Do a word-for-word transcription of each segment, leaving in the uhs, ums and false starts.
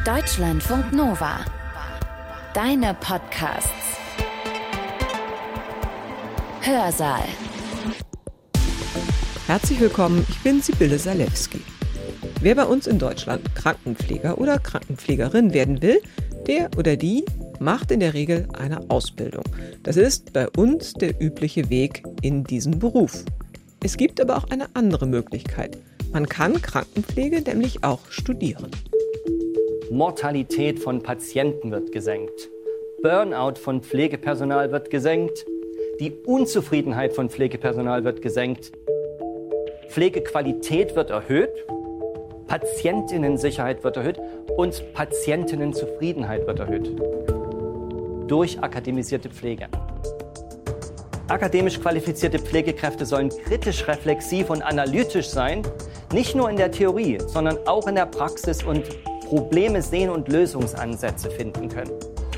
Deutschlandfunk Nova. Deine Podcasts. Hörsaal. Herzlich willkommen, ich bin Sibylle Salewski. Wer bei uns in Deutschland Krankenpfleger oder Krankenpflegerin werden will, der oder die macht in der Regel eine Ausbildung. Das ist bei uns der übliche Weg in diesen Beruf. Es gibt aber auch eine andere Möglichkeit. Man kann Krankenpflege nämlich auch studieren. Mortalität von Patienten wird gesenkt. Burnout von Pflegepersonal wird gesenkt. Die Unzufriedenheit von Pflegepersonal wird gesenkt. Pflegequalität wird erhöht. Patientinnensicherheit wird erhöht. Und Patientinnenzufriedenheit wird erhöht. Durch akademisierte Pflege. Akademisch qualifizierte Pflegekräfte sollen kritisch, reflexiv und analytisch sein. Nicht nur in der Theorie, sondern auch in der Praxis und Probleme sehen und Lösungsansätze finden können.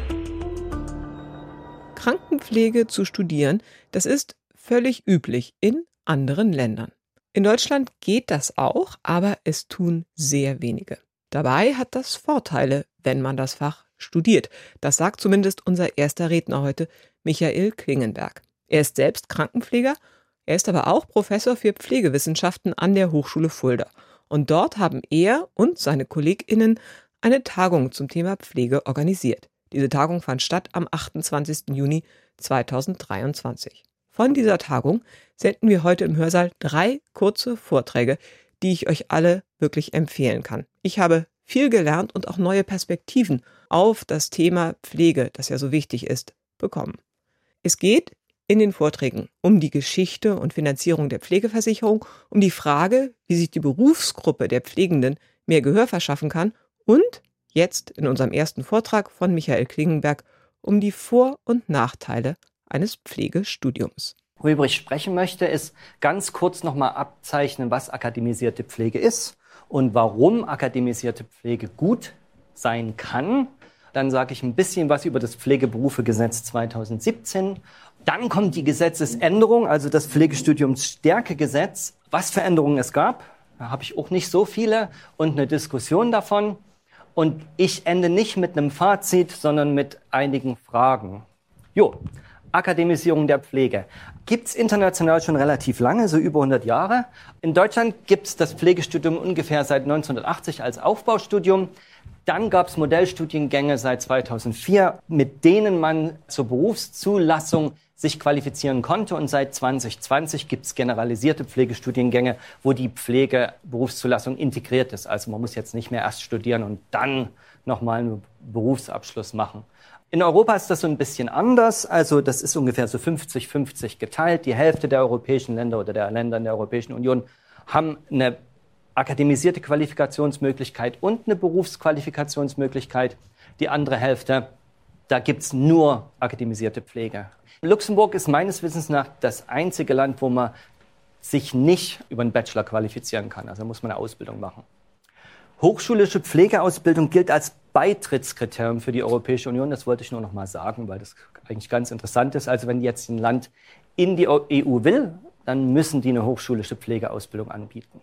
Krankenpflege zu studieren, das ist völlig üblich in anderen Ländern. In Deutschland geht das auch, aber es tun sehr wenige. Dabei hat das Vorteile, wenn man das Fach studiert. Das sagt zumindest unser erster Redner heute, Michael Klingenberg. Er ist selbst Krankenpfleger, er ist aber auch Professor für Pflegewissenschaften an der Hochschule Fulda. Und dort haben er und seine KollegInnen eine Tagung zum Thema Pflege organisiert. Diese Tagung fand statt am achtundzwanzigsten Juni zweitausenddreiundzwanzig. Von dieser Tagung senden wir heute im Hörsaal drei kurze Vorträge, die ich euch alle wirklich empfehlen kann. Ich habe viel gelernt und auch neue Perspektiven auf das Thema Pflege, das ja so wichtig ist, bekommen. Es geht in den Vorträgen um die Geschichte und Finanzierung der Pflegeversicherung, um die Frage, wie sich die Berufsgruppe der Pflegenden mehr Gehör verschaffen kann und jetzt in unserem ersten Vortrag von Michael Klingenberg um die Vor- und Nachteile eines Pflegestudiums. Worüber ich sprechen möchte, ist ganz kurz nochmal abzeichnen, was akademisierte Pflege ist und warum akademisierte Pflege gut sein kann. Dann sage ich ein bisschen was über das Pflegeberufegesetz zweitausendsiebzehn. Dann kommt die Gesetzesänderung, also das Pflegestudiumsstärkegesetz. Was für Änderungen es gab, da habe ich auch nicht so viele und eine Diskussion davon. Und ich ende nicht mit einem Fazit, sondern mit einigen Fragen. Jo, Akademisierung der Pflege. Gibt's international schon relativ lange, so über hundert Jahre. In Deutschland gibt's das Pflegestudium ungefähr seit neunzehnhundertachtzig als Aufbaustudium. Dann gab's Modellstudiengänge seit zweitausendvier, mit denen man zur Berufszulassung sich qualifizieren konnte. Und seit zwanzig zwanzig gibt's generalisierte Pflegestudiengänge, wo die Pflegeberufszulassung integriert ist. Also man muss jetzt nicht mehr erst studieren und dann nochmal einen Berufsabschluss machen. In Europa ist das so ein bisschen anders. Also das ist ungefähr so fünfzig fünfzig geteilt. Die Hälfte der europäischen Länder oder der Länder in der Europäischen Union haben eine akademisierte Qualifikationsmöglichkeit und eine Berufsqualifikationsmöglichkeit. Die andere Hälfte, da gibt's nur akademisierte Pflege. Luxemburg ist meines Wissens nach das einzige Land, wo man sich nicht über einen Bachelor qualifizieren kann. Also da muss man eine Ausbildung machen. Hochschulische Pflegeausbildung gilt als Beitrittskriterium für die Europäische Union. Das wollte ich nur noch mal sagen, weil das eigentlich ganz interessant ist. Also wenn jetzt ein Land in die E U will, dann müssen die eine hochschulische Pflegeausbildung anbieten.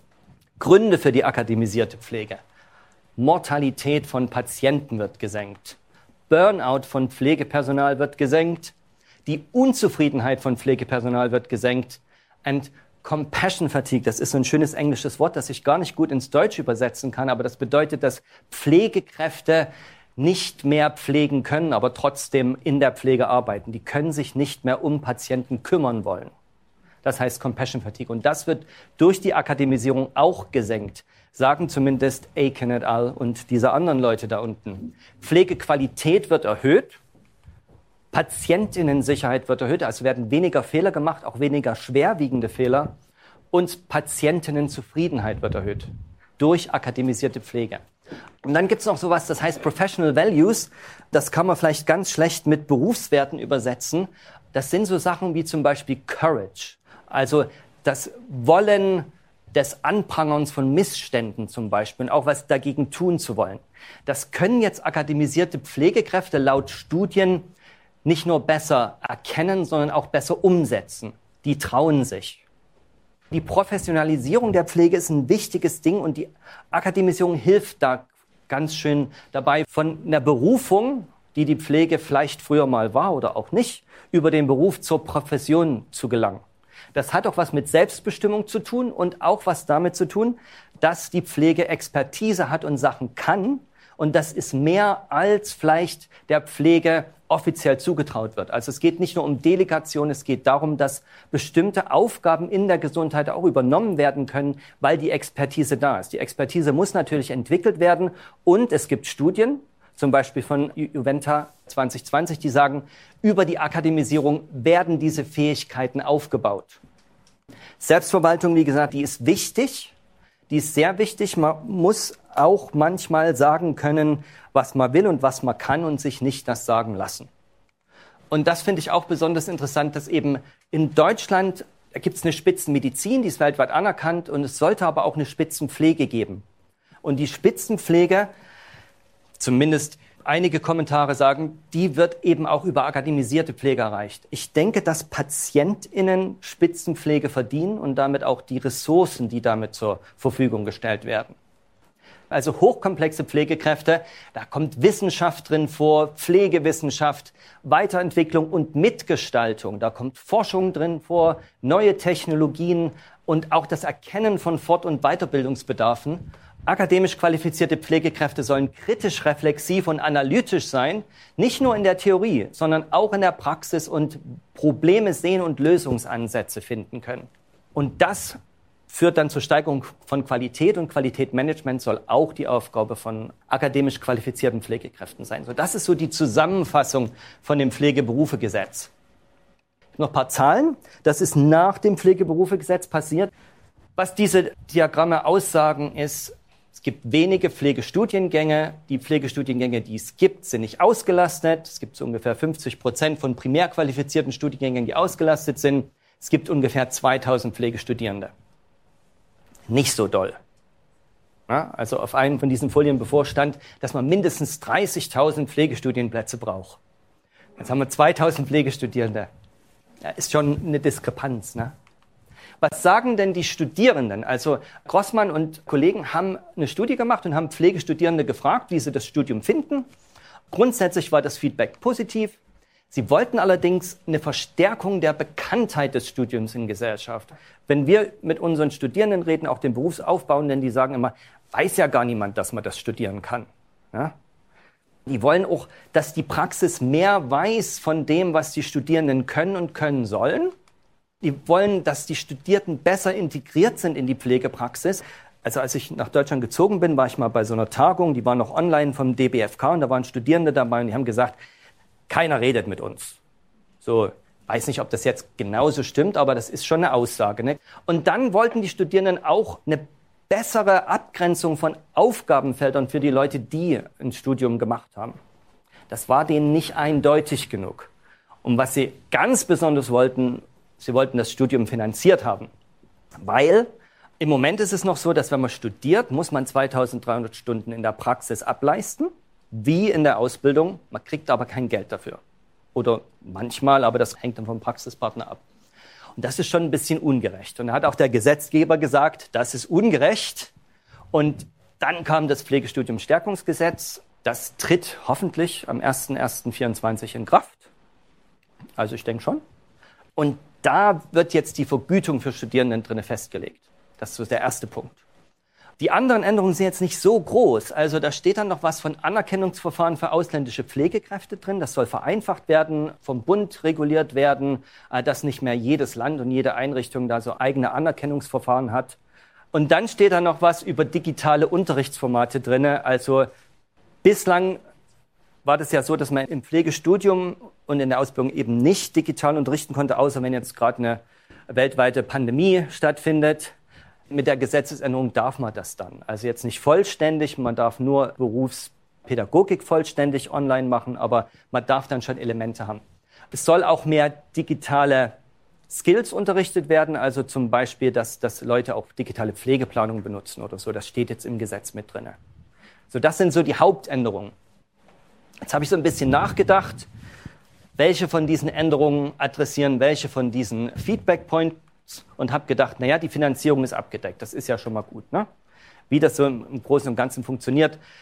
Gründe für die akademisierte Pflege. Mortalität von Patienten wird gesenkt. Burnout von Pflegepersonal wird gesenkt. Die Unzufriedenheit von Pflegepersonal wird gesenkt. And Compassion Fatigue, das ist so ein schönes englisches Wort, das ich gar nicht gut ins Deutsche übersetzen kann, aber das bedeutet, dass Pflegekräfte nicht mehr pflegen können, aber trotzdem in der Pflege arbeiten. Die können sich nicht mehr um Patienten kümmern wollen. Das heißt Compassion Fatigue. Und das wird durch die Akademisierung auch gesenkt, sagen zumindest Aiken et al. Und diese anderen Leute da unten. Pflegequalität wird erhöht. Patientinnensicherheit wird erhöht, also werden weniger Fehler gemacht, auch weniger schwerwiegende Fehler. Und Patientinnenzufriedenheit wird erhöht durch akademisierte Pflege. Und dann gibt's noch sowas, das heißt Professional Values. Das kann man vielleicht ganz schlecht mit Berufswerten übersetzen. Das sind so Sachen wie zum Beispiel Courage, also das Wollen des Anprangerns von Missständen zum Beispiel und auch was dagegen tun zu wollen. Das können jetzt akademisierte Pflegekräfte laut Studien nicht nur besser erkennen, sondern auch besser umsetzen. Die trauen sich. Die Professionalisierung der Pflege ist ein wichtiges Ding und die Akademisierung hilft da ganz schön dabei, von einer Berufung, die die Pflege vielleicht früher mal war oder auch nicht, über den Beruf zur Profession zu gelangen. Das hat auch was mit Selbstbestimmung zu tun und auch was damit zu tun, dass die Pflege Expertise hat und Sachen kann. Und das ist mehr, als vielleicht der Pflege offiziell zugetraut wird. Also es geht nicht nur um Delegation, es geht darum, dass bestimmte Aufgaben in der Gesundheit auch übernommen werden können, weil die Expertise da ist. Die Expertise muss natürlich entwickelt werden und es gibt Studien, zum Beispiel von Juventa zwanzig zwanzig, die sagen, über die Akademisierung werden diese Fähigkeiten aufgebaut. Selbstverwaltung, wie gesagt, die ist wichtig, die ist sehr wichtig. Man muss auch manchmal sagen können, was man will und was man kann und sich nicht das sagen lassen. Und das finde ich auch besonders interessant, dass eben in Deutschland gibt es eine Spitzenmedizin, die ist weltweit anerkannt und es sollte aber auch eine Spitzenpflege geben. Und die Spitzenpflege, zumindest einige Kommentare sagen, die wird eben auch über akademisierte Pflege erreicht. Ich denke, dass PatientInnen Spitzenpflege verdienen und damit auch die Ressourcen, die damit zur Verfügung gestellt werden. Also hochkomplexe Pflegekräfte, da kommt Wissenschaft drin vor, Pflegewissenschaft, Weiterentwicklung und Mitgestaltung. Da kommt Forschung drin vor, neue Technologien und auch das Erkennen von Fort- und Weiterbildungsbedarfen. Akademisch qualifizierte Pflegekräfte sollen kritisch, reflexiv und analytisch sein, nicht nur in der Theorie, sondern auch in der Praxis und Probleme sehen und Lösungsansätze finden können. Und das führt dann zur Steigerung von Qualität und Qualitätsmanagement soll auch die Aufgabe von akademisch qualifizierten Pflegekräften sein. So, das ist so die Zusammenfassung von dem Pflegeberufegesetz. Noch ein paar Zahlen. Das ist nach dem Pflegeberufegesetz passiert. Was diese Diagramme aussagen, ist, es gibt wenige Pflegestudiengänge. Die Pflegestudiengänge, die es gibt, sind nicht ausgelastet. Es gibt so ungefähr fünfzig Prozent von primär qualifizierten Studiengängen, die ausgelastet sind. Es gibt ungefähr zweitausend Pflegestudierende. Nicht so doll. Ja, also auf einen von diesen Folien bevorstand, dass man mindestens dreißigtausend Pflegestudienplätze braucht. Jetzt haben wir zweitausend Pflegestudierende. Ja, ist schon eine Diskrepanz, ne? Was sagen denn die Studierenden? Also Grossmann und Kollegen haben eine Studie gemacht und haben Pflegestudierende gefragt, wie sie das Studium finden. Grundsätzlich war das Feedback positiv. Sie wollten allerdings eine Verstärkung der Bekanntheit des Studiums in Gesellschaft. Wenn wir mit unseren Studierenden reden, auch den Berufsaufbauenden, die sagen immer, weiß ja gar niemand, dass man das studieren kann. Ja? Die wollen auch, dass die Praxis mehr weiß von dem, was die Studierenden können und können sollen. Die wollen, dass die Studierenden besser integriert sind in die Pflegepraxis. Also als ich nach Deutschland gezogen bin, war ich mal bei so einer Tagung, die war noch online vom D B F K und da waren Studierende dabei und die haben gesagt, keiner redet mit uns. So, weiß nicht, ob das jetzt genauso stimmt, aber das ist schon eine Aussage. Ne? Und dann wollten die Studierenden auch eine bessere Abgrenzung von Aufgabenfeldern für die Leute, die ein Studium gemacht haben. Das war denen nicht eindeutig genug. Und was sie ganz besonders wollten, sie wollten das Studium finanziert haben. Weil im Moment ist es noch so, dass wenn man studiert, muss man zweitausenddreihundert Stunden in der Praxis ableisten, wie in der Ausbildung. Man kriegt aber kein Geld dafür. Oder manchmal, aber das hängt dann vom Praxispartner ab. Und das ist schon ein bisschen ungerecht. Und da hat auch der Gesetzgeber gesagt, das ist ungerecht. Und dann kam das Pflegestudium-Stärkungsgesetz. Das tritt hoffentlich am erster erster vierundzwanzig in Kraft. Also ich denke schon. Und da wird jetzt die Vergütung für Studierenden drin festgelegt. Das ist so der erste Punkt. Die anderen Änderungen sind jetzt nicht so groß. Also da steht dann noch was von Anerkennungsverfahren für ausländische Pflegekräfte drin. Das soll vereinfacht werden, vom Bund reguliert werden, dass nicht mehr jedes Land und jede Einrichtung da so eigene Anerkennungsverfahren hat. Und dann steht da noch was über digitale Unterrichtsformate drin. Also bislang war das ja so, dass man im Pflegestudium und in der Ausbildung eben nicht digital unterrichten konnte, außer wenn jetzt gerade eine weltweite Pandemie stattfindet. Mit der Gesetzesänderung darf man das dann. Also jetzt nicht vollständig, man darf nur Berufspädagogik vollständig online machen, aber man darf dann schon Elemente haben. Es soll auch mehr digitale Skills unterrichtet werden, also zum Beispiel, dass, dass Leute auch digitale Pflegeplanung benutzen oder so. Das steht jetzt im Gesetz mit drin. So, das sind so die Hauptänderungen. Jetzt habe ich so ein bisschen nachgedacht, welche von diesen Änderungen adressieren welche von diesen Feedback Points und habe gedacht, naja, die Finanzierung ist abgedeckt. Das ist ja schon mal gut. Ne? Wie das so im Großen und Ganzen funktioniert,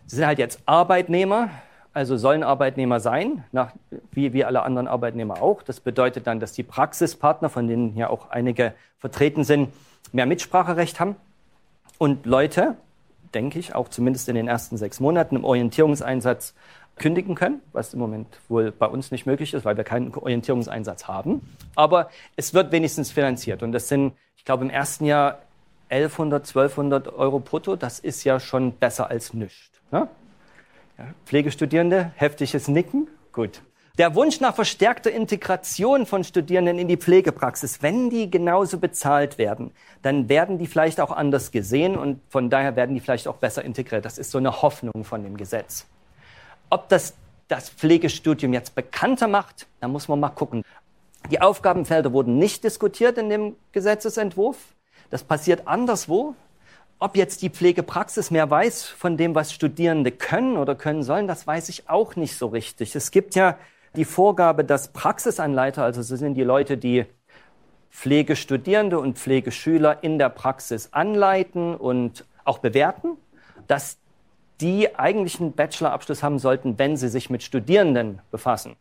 Sie sind halt jetzt Arbeitnehmer, also sollen Arbeitnehmer sein, nach, wie, wie alle anderen Arbeitnehmer auch. Das bedeutet dann, dass die Praxispartner, von denen ja auch einige vertreten sind, mehr Mitspracherecht haben. Und Leute, denke ich, auch zumindest in den ersten sechs Monaten im Orientierungseinsatz kündigen können, was im Moment wohl bei uns nicht möglich ist, weil wir keinen Orientierungseinsatz haben. Aber es wird wenigstens finanziert. Und das sind, ich glaube, im ersten Jahr elfhundert, zwölfhundert Euro brutto. Das ist ja schon besser als nichts. Ne? Ja, Pflegestudierende, heftiges Nicken. Gut. Der Wunsch nach verstärkter Integration von Studierenden in die Pflegepraxis, wenn die genauso bezahlt werden, dann werden die vielleicht auch anders gesehen und von daher werden die vielleicht auch besser integriert. Das ist so eine Hoffnung von dem Gesetz. Ob das das Pflegestudium jetzt bekannter macht, da muss man mal gucken. Die Aufgabenfelder wurden nicht diskutiert in dem Gesetzesentwurf. Das passiert anderswo. Ob jetzt die Pflegepraxis mehr weiß von dem, was Studierende können oder können sollen, das weiß ich auch nicht so richtig. Es gibt ja die Vorgabe, dass Praxisanleiter, also das sind die Leute, die Pflegestudierende und Pflegeschüler in der Praxis anleiten und auch bewerten, dass die eigentlich einen Bachelorabschluss haben sollten, wenn sie sich mit Studierenden befassen.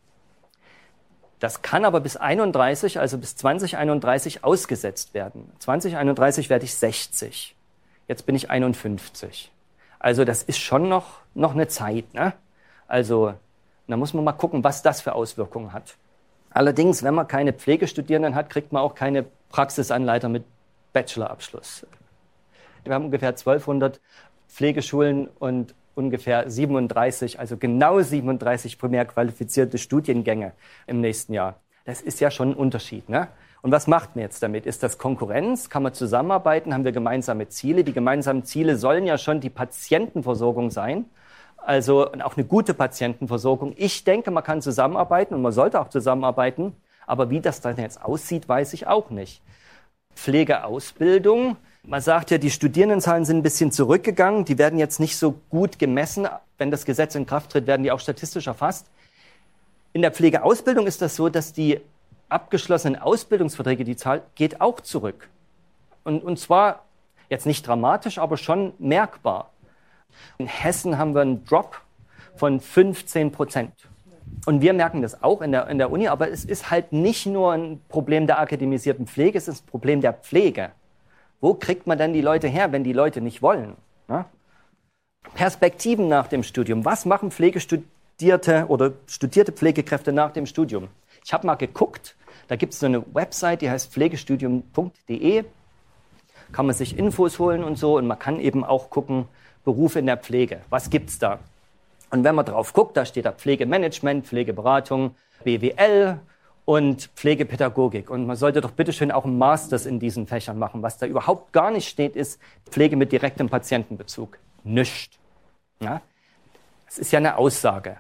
Das kann aber bis einunddreißig, also bis zwanzig einunddreißig ausgesetzt werden. zwanzig einunddreißig werde ich sechzig. Jetzt bin ich einundfünfzig. Also das ist schon noch, noch eine Zeit, ne? Also da muss man mal gucken, was das für Auswirkungen hat. Allerdings, wenn man keine Pflegestudierenden hat, kriegt man auch keine Praxisanleiter mit Bachelorabschluss. Wir haben ungefähr zwölfhundert Pflegeschulen und ungefähr siebenunddreißig, also genau siebenunddreißig primär qualifizierte Studiengänge im nächsten Jahr. Das ist ja schon ein Unterschied, ne? Und was macht man jetzt damit? Ist das Konkurrenz? Kann man zusammenarbeiten? Haben wir gemeinsame Ziele? Die gemeinsamen Ziele sollen ja schon die Patientenversorgung sein, also auch eine gute Patientenversorgung. Ich denke, man kann zusammenarbeiten und man sollte auch zusammenarbeiten, aber wie das dann jetzt aussieht, weiß ich auch nicht. Pflegeausbildung. Man sagt ja, die Studierendenzahlen sind ein bisschen zurückgegangen. Die werden jetzt nicht so gut gemessen. Wenn das Gesetz in Kraft tritt, werden die auch statistisch erfasst. In der Pflegeausbildung ist das so, dass die abgeschlossenen Ausbildungsverträge, die Zahl geht auch zurück. Und, und zwar jetzt nicht dramatisch, aber schon merkbar. In Hessen haben wir einen Drop von fünfzehn Prozent. Und wir merken das auch in der, in der Uni, aber es ist halt nicht nur ein Problem der akademisierten Pflege, es ist ein Problem der Pflege. Wo kriegt man denn die Leute her, wenn die Leute nicht wollen? Ja? Perspektiven nach dem Studium. Was machen Pflegestudierte oder studierte Pflegekräfte nach dem Studium? Ich habe mal geguckt, da gibt es so eine Website, die heißt pflegestudium punkt de. Kann man sich Infos holen und so und man kann eben auch gucken, Berufe in der Pflege. Was gibt's da? Und wenn man drauf guckt, da steht da Pflegemanagement, Pflegeberatung, B W L und Pflegepädagogik. Und man sollte doch bitteschön auch einen Masters in diesen Fächern machen. Was da überhaupt gar nicht steht, ist Pflege mit direktem Patientenbezug. Nicht. Ja? Das ist ja eine Aussage.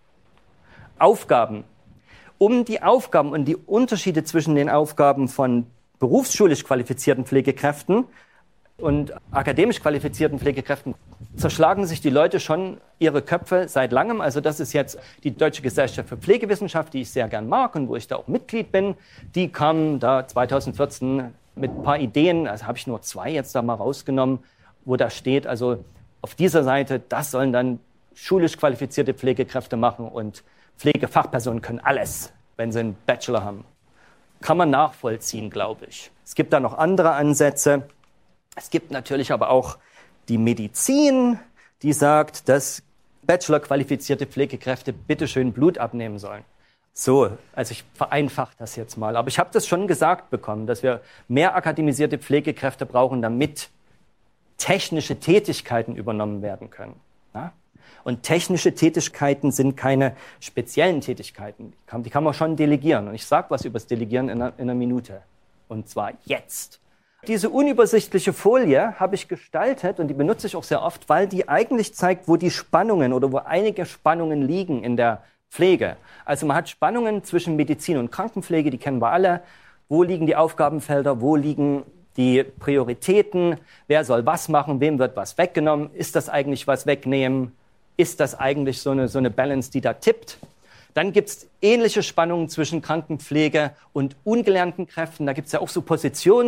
Aufgaben. Um die Aufgaben und die Unterschiede zwischen den Aufgaben von berufsschulisch qualifizierten Pflegekräften und akademisch qualifizierten Pflegekräften zerschlagen sich die Leute schon ihre Köpfe seit langem. Also das ist jetzt die Deutsche Gesellschaft für Pflegewissenschaft, die ich sehr gern mag und wo ich da auch Mitglied bin. Die kam da zweitausendvierzehn mit ein paar Ideen, also habe ich nur zwei jetzt da mal rausgenommen, wo da steht, also auf dieser Seite, das sollen dann schulisch qualifizierte Pflegekräfte machen und Pflegefachpersonen können alles, wenn sie einen Bachelor haben. Kann man nachvollziehen, glaube ich. Es gibt da noch andere Ansätze. Es gibt natürlich aber auch die Medizin, die sagt, dass Bachelor-qualifizierte Pflegekräfte bitteschön Blut abnehmen sollen. So, also ich vereinfache das jetzt mal. Aber ich habe das schon gesagt bekommen, dass wir mehr akademisierte Pflegekräfte brauchen, damit technische Tätigkeiten übernommen werden können. Ja? Und technische Tätigkeiten sind keine speziellen Tätigkeiten. Die kann, die kann man schon delegieren. Und ich sage was über das Delegieren in einer, in einer Minute. Und zwar jetzt. Diese unübersichtliche Folie habe ich gestaltet und die benutze ich auch sehr oft, weil die eigentlich zeigt, wo die Spannungen oder wo einige Spannungen liegen in der Pflege. Also man hat Spannungen zwischen Medizin und Krankenpflege, die kennen wir alle. Wo liegen die Aufgabenfelder, wo liegen die Prioritäten, wer soll was machen, wem wird was weggenommen, ist das eigentlich was wegnehmen, ist das eigentlich so eine, so eine Balance, die da tippt. Dann gibt es ähnliche Spannungen zwischen Krankenpflege und ungelernten Kräften, da gibt es ja auch so Positions-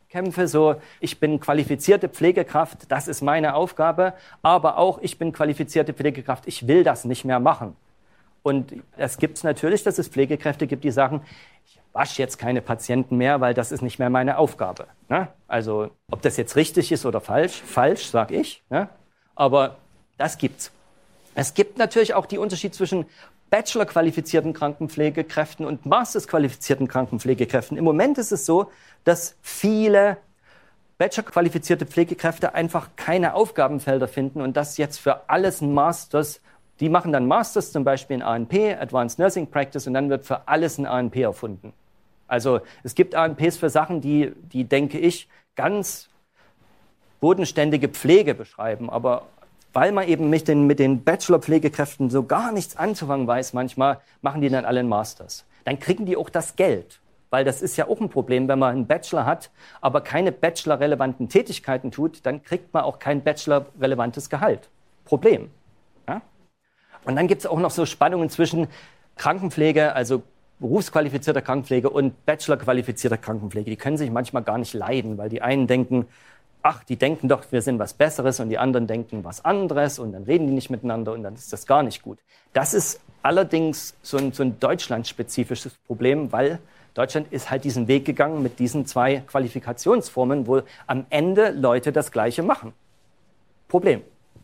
Kämpfe, so ich bin qualifizierte Pflegekraft, das ist meine Aufgabe, aber auch ich bin qualifizierte Pflegekraft, ich will das nicht mehr machen. Und es gibt es natürlich, dass es Pflegekräfte gibt, die sagen, ich wasche jetzt keine Patienten mehr, weil das ist nicht mehr meine Aufgabe. Ne? Also ob das jetzt richtig ist oder falsch, falsch, sage ich, ne? Aber das gibt's. Es gibt natürlich auch die Unterschied zwischen Bachelor-qualifizierten Krankenpflegekräften und Masters-qualifizierten Krankenpflegekräften. Im Moment ist es so, dass viele Bachelor-qualifizierte Pflegekräfte einfach keine Aufgabenfelder finden und das jetzt für alles ein Masters, die machen dann Masters zum Beispiel in A N P, Advanced Nursing Practice, und dann wird für alles ein A N P erfunden. Also es gibt A N Ps für Sachen, die, die denke ich, ganz bodenständige Pflege beschreiben, aber weil man eben mit den, mit den Bachelor-Pflegekräften so gar nichts anzufangen weiß manchmal, machen die dann alle einen Masters. Dann kriegen die auch das Geld. Weil das ist ja auch ein Problem, wenn man einen Bachelor hat, aber keine Bachelor-relevanten Tätigkeiten tut, dann kriegt man auch kein Bachelor-relevantes Gehalt. Problem. Ja? Und dann gibt es auch noch so Spannungen zwischen Krankenpflege, also berufsqualifizierter Krankenpflege und Bachelor-qualifizierter Krankenpflege. Die können sich manchmal gar nicht leiden, weil die einen denken, ach, die denken doch, wir sind was Besseres und die anderen denken was anderes und dann reden die nicht miteinander und dann ist das gar nicht gut. Das ist allerdings so ein, so ein deutschlandspezifisches Problem, weil Deutschland ist halt diesen Weg gegangen mit diesen zwei Qualifikationsformen, wo am Ende Leute das Gleiche machen. Problem.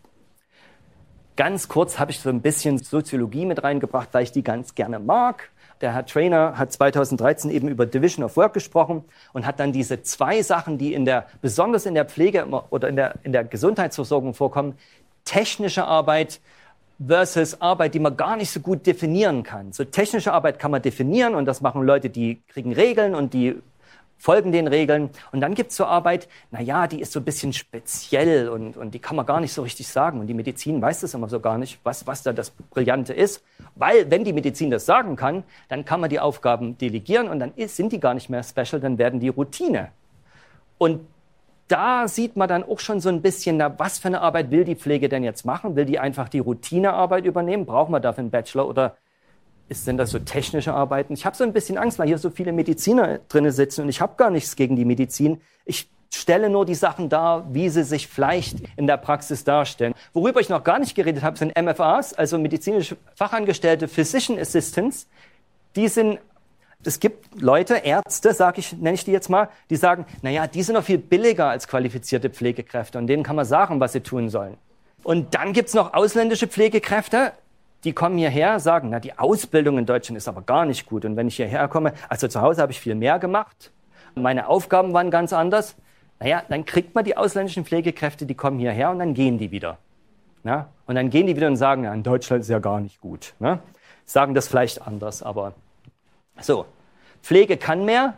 Ganz kurz habe ich so ein bisschen Soziologie mit reingebracht, weil ich die ganz gerne mag. Der Herr Trainer hat zweitausenddreizehn eben über Division of Work gesprochen und hat dann diese zwei Sachen, die in der, besonders in der Pflege oder in der, in der Gesundheitsversorgung vorkommen, technische Arbeit versus Arbeit, die man gar nicht so gut definieren kann. So technische Arbeit kann man definieren und das machen Leute, die kriegen Regeln und die folgen den Regeln. Und dann gibt's so Arbeit, na ja, die ist so ein bisschen speziell und, und die kann man gar nicht so richtig sagen. Und die Medizin weiß das immer so gar nicht, was, was da das Brillante ist. Weil, wenn die Medizin das sagen kann, dann kann man die Aufgaben delegieren und dann ist, sind die gar nicht mehr special, dann werden die Routine. Und da sieht man dann auch schon so ein bisschen, na, was für eine Arbeit will die Pflege denn jetzt machen? Will die einfach die Routinearbeit übernehmen? Braucht man dafür einen Bachelor oder ist denn das so technische Arbeiten? Ich habe so ein bisschen Angst, weil hier so viele Mediziner drin sitzen und ich habe gar nichts gegen die Medizin. Ich stelle nur die Sachen dar, wie sie sich vielleicht in der Praxis darstellen. Worüber ich noch gar nicht geredet habe, sind M F As, also medizinische Fachangestellte, Physician Assistants. Die sind, es gibt Leute, Ärzte, sag ich, nenne ich die jetzt mal, die sagen, naja, die sind noch viel billiger als qualifizierte Pflegekräfte und denen kann man sagen, was sie tun sollen. Und dann gibt's noch ausländische Pflegekräfte, die kommen hierher, sagen, na, die Ausbildung in Deutschland ist aber gar nicht gut. Und wenn ich hierher komme, also zu Hause habe ich viel mehr gemacht, meine Aufgaben waren ganz anders. Naja, dann kriegt man die ausländischen Pflegekräfte, die kommen hierher und dann gehen die wieder. Ja? Und dann gehen die wieder und sagen, ja, in Deutschland ist ja gar nicht gut. Ne? Sagen das vielleicht anders, aber so. Pflege kann mehr,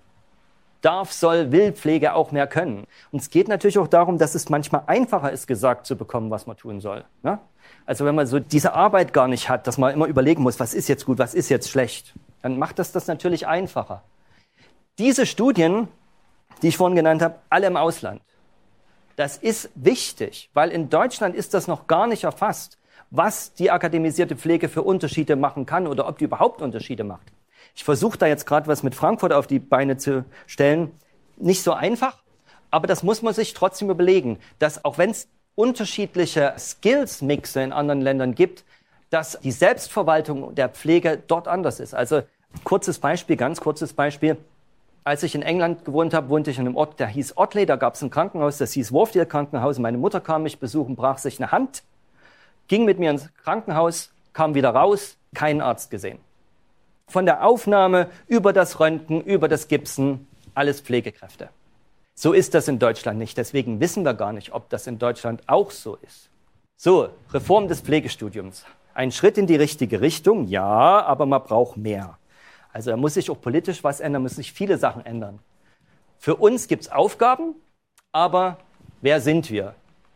darf, soll, will Pflege auch mehr können. Und es geht natürlich auch darum, dass es manchmal einfacher ist, gesagt zu bekommen, was man tun soll. Ne? Also wenn man so diese Arbeit gar nicht hat, dass man immer überlegen muss, was ist jetzt gut, was ist jetzt schlecht, dann macht das das natürlich einfacher. Diese Studien, die ich vorhin genannt habe, alle im Ausland. Das ist wichtig, weil in Deutschland ist das noch gar nicht erfasst, was die akademisierte Pflege für Unterschiede machen kann oder ob die überhaupt Unterschiede macht. Ich versuche da jetzt gerade was mit Frankfurt auf die Beine zu stellen. Nicht so einfach, aber das muss man sich trotzdem überlegen, dass auch wenn es unterschiedliche Skills-Mixe in anderen Ländern gibt, dass die Selbstverwaltung der Pflege dort anders ist. Also kurzes Beispiel, ganz kurzes Beispiel. Als ich in England gewohnt habe, wohnte ich in einem Ort, der hieß Otley. Da gab es ein Krankenhaus, das hieß Wharfdale Krankenhaus. Meine Mutter kam mich besuchen, brach sich eine Hand, ging mit mir ins Krankenhaus, kam wieder raus, keinen Arzt gesehen. Von der Aufnahme über das Röntgen, über das Gipsen, alles Pflegekräfte. So ist das in Deutschland nicht. Deswegen wissen wir gar nicht, ob das in Deutschland auch so ist. So, Reform des Pflegestudiums. Ein Schritt in die richtige Richtung, ja, aber man braucht mehr. Also da muss sich auch politisch was ändern, müssen sich viele Sachen ändern. Für uns gibt es Aufgaben, aber wer sind wir?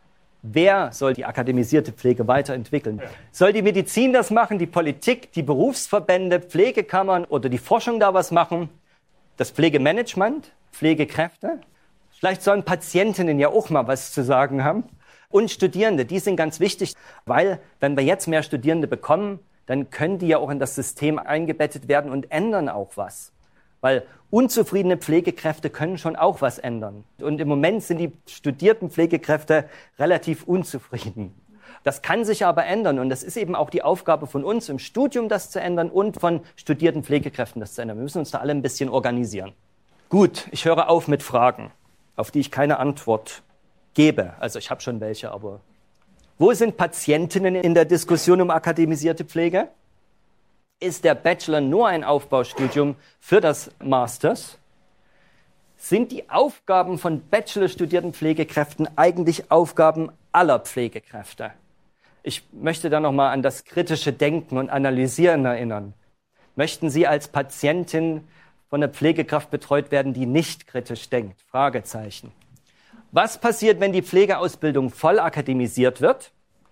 Wer soll die akademisierte Pflege weiterentwickeln? Soll die Medizin das machen, die Politik, die Berufsverbände, Pflegekammern oder die Forschung da was machen? Das Pflegemanagement, Pflegekräfte? Vielleicht sollen Patientinnen ja auch mal was zu sagen haben. Und Studierende, die sind ganz wichtig, weil wenn wir jetzt mehr Studierende bekommen, dann können die ja auch in das System eingebettet werden und ändern auch was. Weil unzufriedene Pflegekräfte können schon auch was ändern. Und im Moment sind die studierten Pflegekräfte relativ unzufrieden. Das kann sich aber ändern und das ist eben auch die Aufgabe von uns im Studium, das zu ändern und von studierten Pflegekräften das zu ändern. Wir müssen uns da alle ein bisschen organisieren. Gut, ich höre auf mit Fragen, auf die ich keine Antwort gebe. Also ich habe schon welche, aber wo sind Patientinnen in der Diskussion um akademisierte Pflege? Ist der Bachelor nur ein Aufbaustudium für das Masters? Sind die Aufgaben von Bachelor-studierten Pflegekräften eigentlich Aufgaben aller Pflegekräfte? Ich möchte da nochmal an das kritische Denken und Analysieren erinnern. Möchten Sie als Patientin von einer Pflegekraft betreut werden, die nicht kritisch denkt? Fragezeichen. Was passiert, wenn die Pflegeausbildung voll akademisiert wird?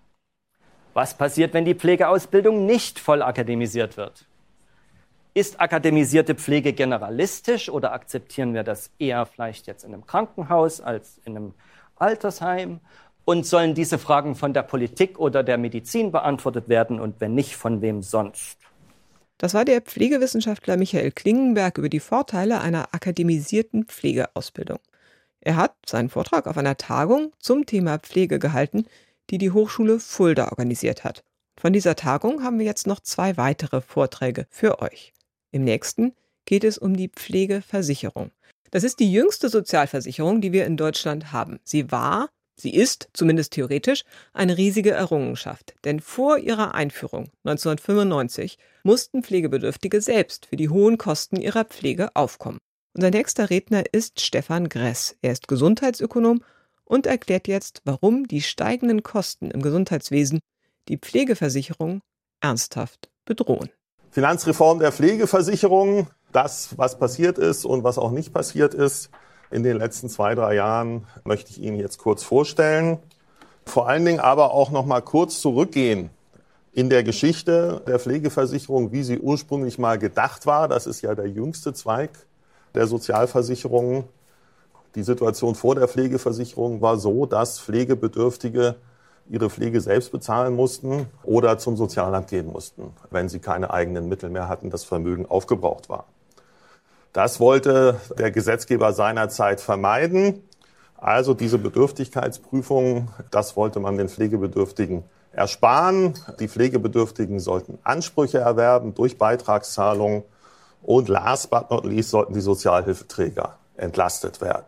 Was passiert, wenn die Pflegeausbildung nicht voll akademisiert wird? Ist akademisierte Pflege generalistisch oder akzeptieren wir das eher vielleicht jetzt in einem Krankenhaus als in einem Altersheim? Und sollen diese Fragen von der Politik oder der Medizin beantwortet werden und wenn nicht, von wem sonst? Das war der Pflegewissenschaftler Michael Klingenberg über die Vorteile einer akademisierten Pflegeausbildung. Er hat seinen Vortrag auf einer Tagung zum Thema Pflege gehalten, die die Hochschule Fulda organisiert hat. Von dieser Tagung haben wir jetzt noch zwei weitere Vorträge für euch. Im nächsten geht es um die Pflegeversicherung. Das ist die jüngste Sozialversicherung, die wir in Deutschland haben. Sie war, sie ist, zumindest theoretisch, eine riesige Errungenschaft. Denn vor ihrer Einführung neunzehnhundertfünfundneunzig mussten Pflegebedürftige selbst für die hohen Kosten ihrer Pflege aufkommen. Unser nächster Redner ist Stefan Gress. Er ist Gesundheitsökonom und erklärt jetzt, warum die steigenden Kosten im Gesundheitswesen die Pflegeversicherung ernsthaft bedrohen. Finanzreform der Pflegeversicherung, das, was passiert ist und was auch nicht passiert ist in den letzten zwei, drei Jahren, möchte ich Ihnen jetzt kurz vorstellen. Vor allen Dingen aber auch noch mal kurz zurückgehen in der Geschichte der Pflegeversicherung, wie sie ursprünglich mal gedacht war. Das ist ja der jüngste Zweig der Sozialversicherungen. Die Situation vor der Pflegeversicherung war so, dass Pflegebedürftige ihre Pflege selbst bezahlen mussten oder zum Sozialamt gehen mussten, wenn sie keine eigenen Mittel mehr hatten, das Vermögen aufgebraucht war. Das wollte der Gesetzgeber seinerzeit vermeiden. Also diese Bedürftigkeitsprüfung, das wollte man den Pflegebedürftigen ersparen. Die Pflegebedürftigen sollten Ansprüche erwerben durch Beitragszahlungen und last but not least sollten die Sozialhilfeträger entlastet werden.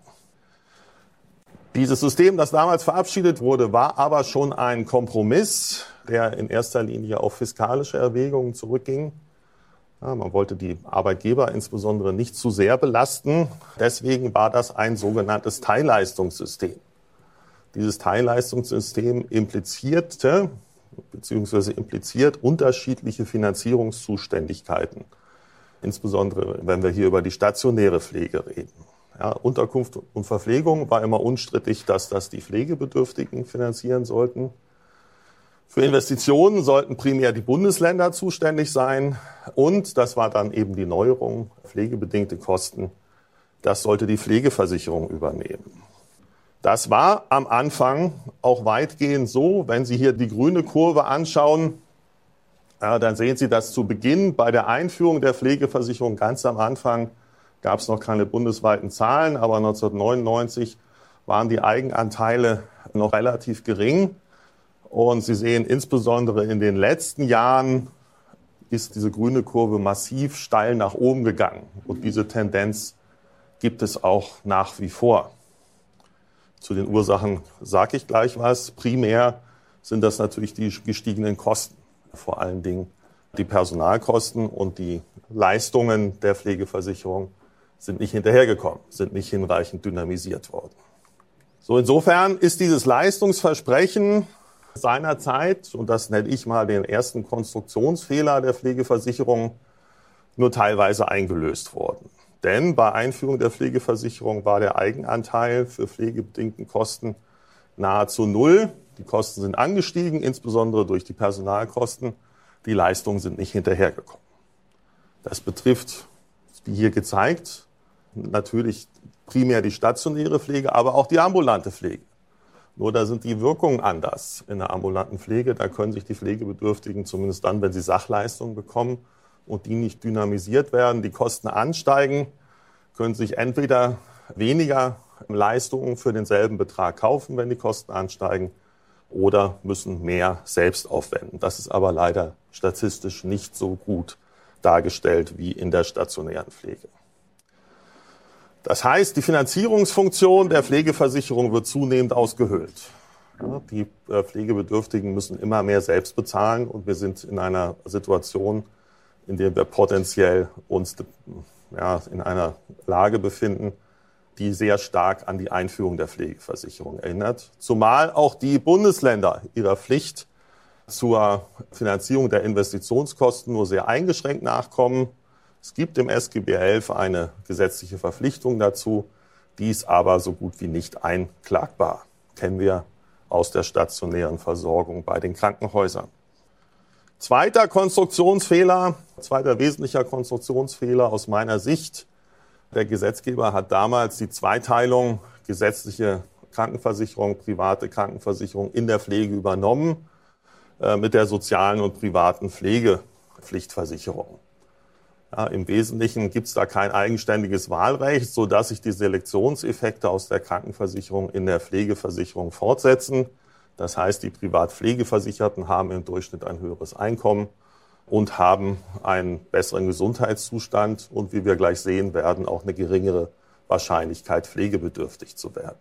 Dieses System, das damals verabschiedet wurde, war aber schon ein Kompromiss, der in erster Linie auf fiskalische Erwägungen zurückging. Ja, man wollte die Arbeitgeber insbesondere nicht zu sehr belasten. Deswegen war das ein sogenanntes Teilleistungssystem. Dieses Teilleistungssystem implizierte bzw. impliziert unterschiedliche Finanzierungszuständigkeiten. Insbesondere, wenn wir hier über die stationäre Pflege reden. Ja, Unterkunft und Verpflegung war immer unstrittig, dass das die Pflegebedürftigen finanzieren sollten. Für Investitionen sollten primär die Bundesländer zuständig sein. Und, das war dann eben die Neuerung, pflegebedingte Kosten, das sollte die Pflegeversicherung übernehmen. Das war am Anfang auch weitgehend so, wenn Sie hier die grüne Kurve anschauen, ja, dann sehen Sie, dass zu Beginn bei der Einführung der Pflegeversicherung ganz am Anfang gab es noch keine bundesweiten Zahlen, aber neunzehnhundertneunundneunzig waren die Eigenanteile noch relativ gering. Und Sie sehen insbesondere in den letzten Jahren ist diese grüne Kurve massiv steil nach oben gegangen. Und diese Tendenz gibt es auch nach wie vor. Zu den Ursachen sage ich gleich was. Primär sind das natürlich die gestiegenen Kosten, vor allen Dingen die Personalkosten und die Leistungen der Pflegeversicherung sind nicht hinterhergekommen, sind nicht hinreichend dynamisiert worden. So, insofern ist dieses Leistungsversprechen seinerzeit, und das nenne ich mal den ersten Konstruktionsfehler der Pflegeversicherung, nur teilweise eingelöst worden. Denn bei Einführung der Pflegeversicherung war der Eigenanteil für pflegebedingten Kosten nahezu null. Die Kosten sind angestiegen, insbesondere durch die Personalkosten. Die Leistungen sind nicht hinterhergekommen. Das betrifft, wie hier gezeigt, natürlich primär die stationäre Pflege, aber auch die ambulante Pflege. Nur da sind die Wirkungen anders in der ambulanten Pflege. Da können sich die Pflegebedürftigen, zumindest dann, wenn sie Sachleistungen bekommen, und die nicht dynamisiert werden, die Kosten ansteigen, können sich entweder weniger Leistungen für denselben Betrag kaufen, wenn die Kosten ansteigen, oder müssen mehr selbst aufwenden. Das ist aber leider statistisch nicht so gut dargestellt wie in der stationären Pflege. Das heißt, die Finanzierungsfunktion der Pflegeversicherung wird zunehmend ausgehöhlt. Die Pflegebedürftigen müssen immer mehr selbst bezahlen und wir sind in einer Situation, in der wir potenziell uns ja, in einer Lage befinden, die sehr stark an die Einführung der Pflegeversicherung erinnert. Zumal auch die Bundesländer ihrer Pflicht zur Finanzierung der Investitionskosten nur sehr eingeschränkt nachkommen. Es gibt im S G B elf eine gesetzliche Verpflichtung dazu, die ist aber so gut wie nicht einklagbar. Kennen wir aus der stationären Versorgung bei den Krankenhäusern. Zweiter Konstruktionsfehler, zweiter wesentlicher Konstruktionsfehler aus meiner Sicht. Der Gesetzgeber hat damals die Zweiteilung gesetzliche Krankenversicherung, private Krankenversicherung in der Pflege übernommen äh, mit der sozialen und privaten Pflegepflichtversicherung. Ja, im Wesentlichen gibt es da kein eigenständiges Wahlrecht, sodass sich die Selektionseffekte aus der Krankenversicherung in der Pflegeversicherung fortsetzen. Das heißt, die Privatpflegeversicherten haben im Durchschnitt ein höheres Einkommen und haben einen besseren Gesundheitszustand und, wie wir gleich sehen werden, auch eine geringere Wahrscheinlichkeit, pflegebedürftig zu werden.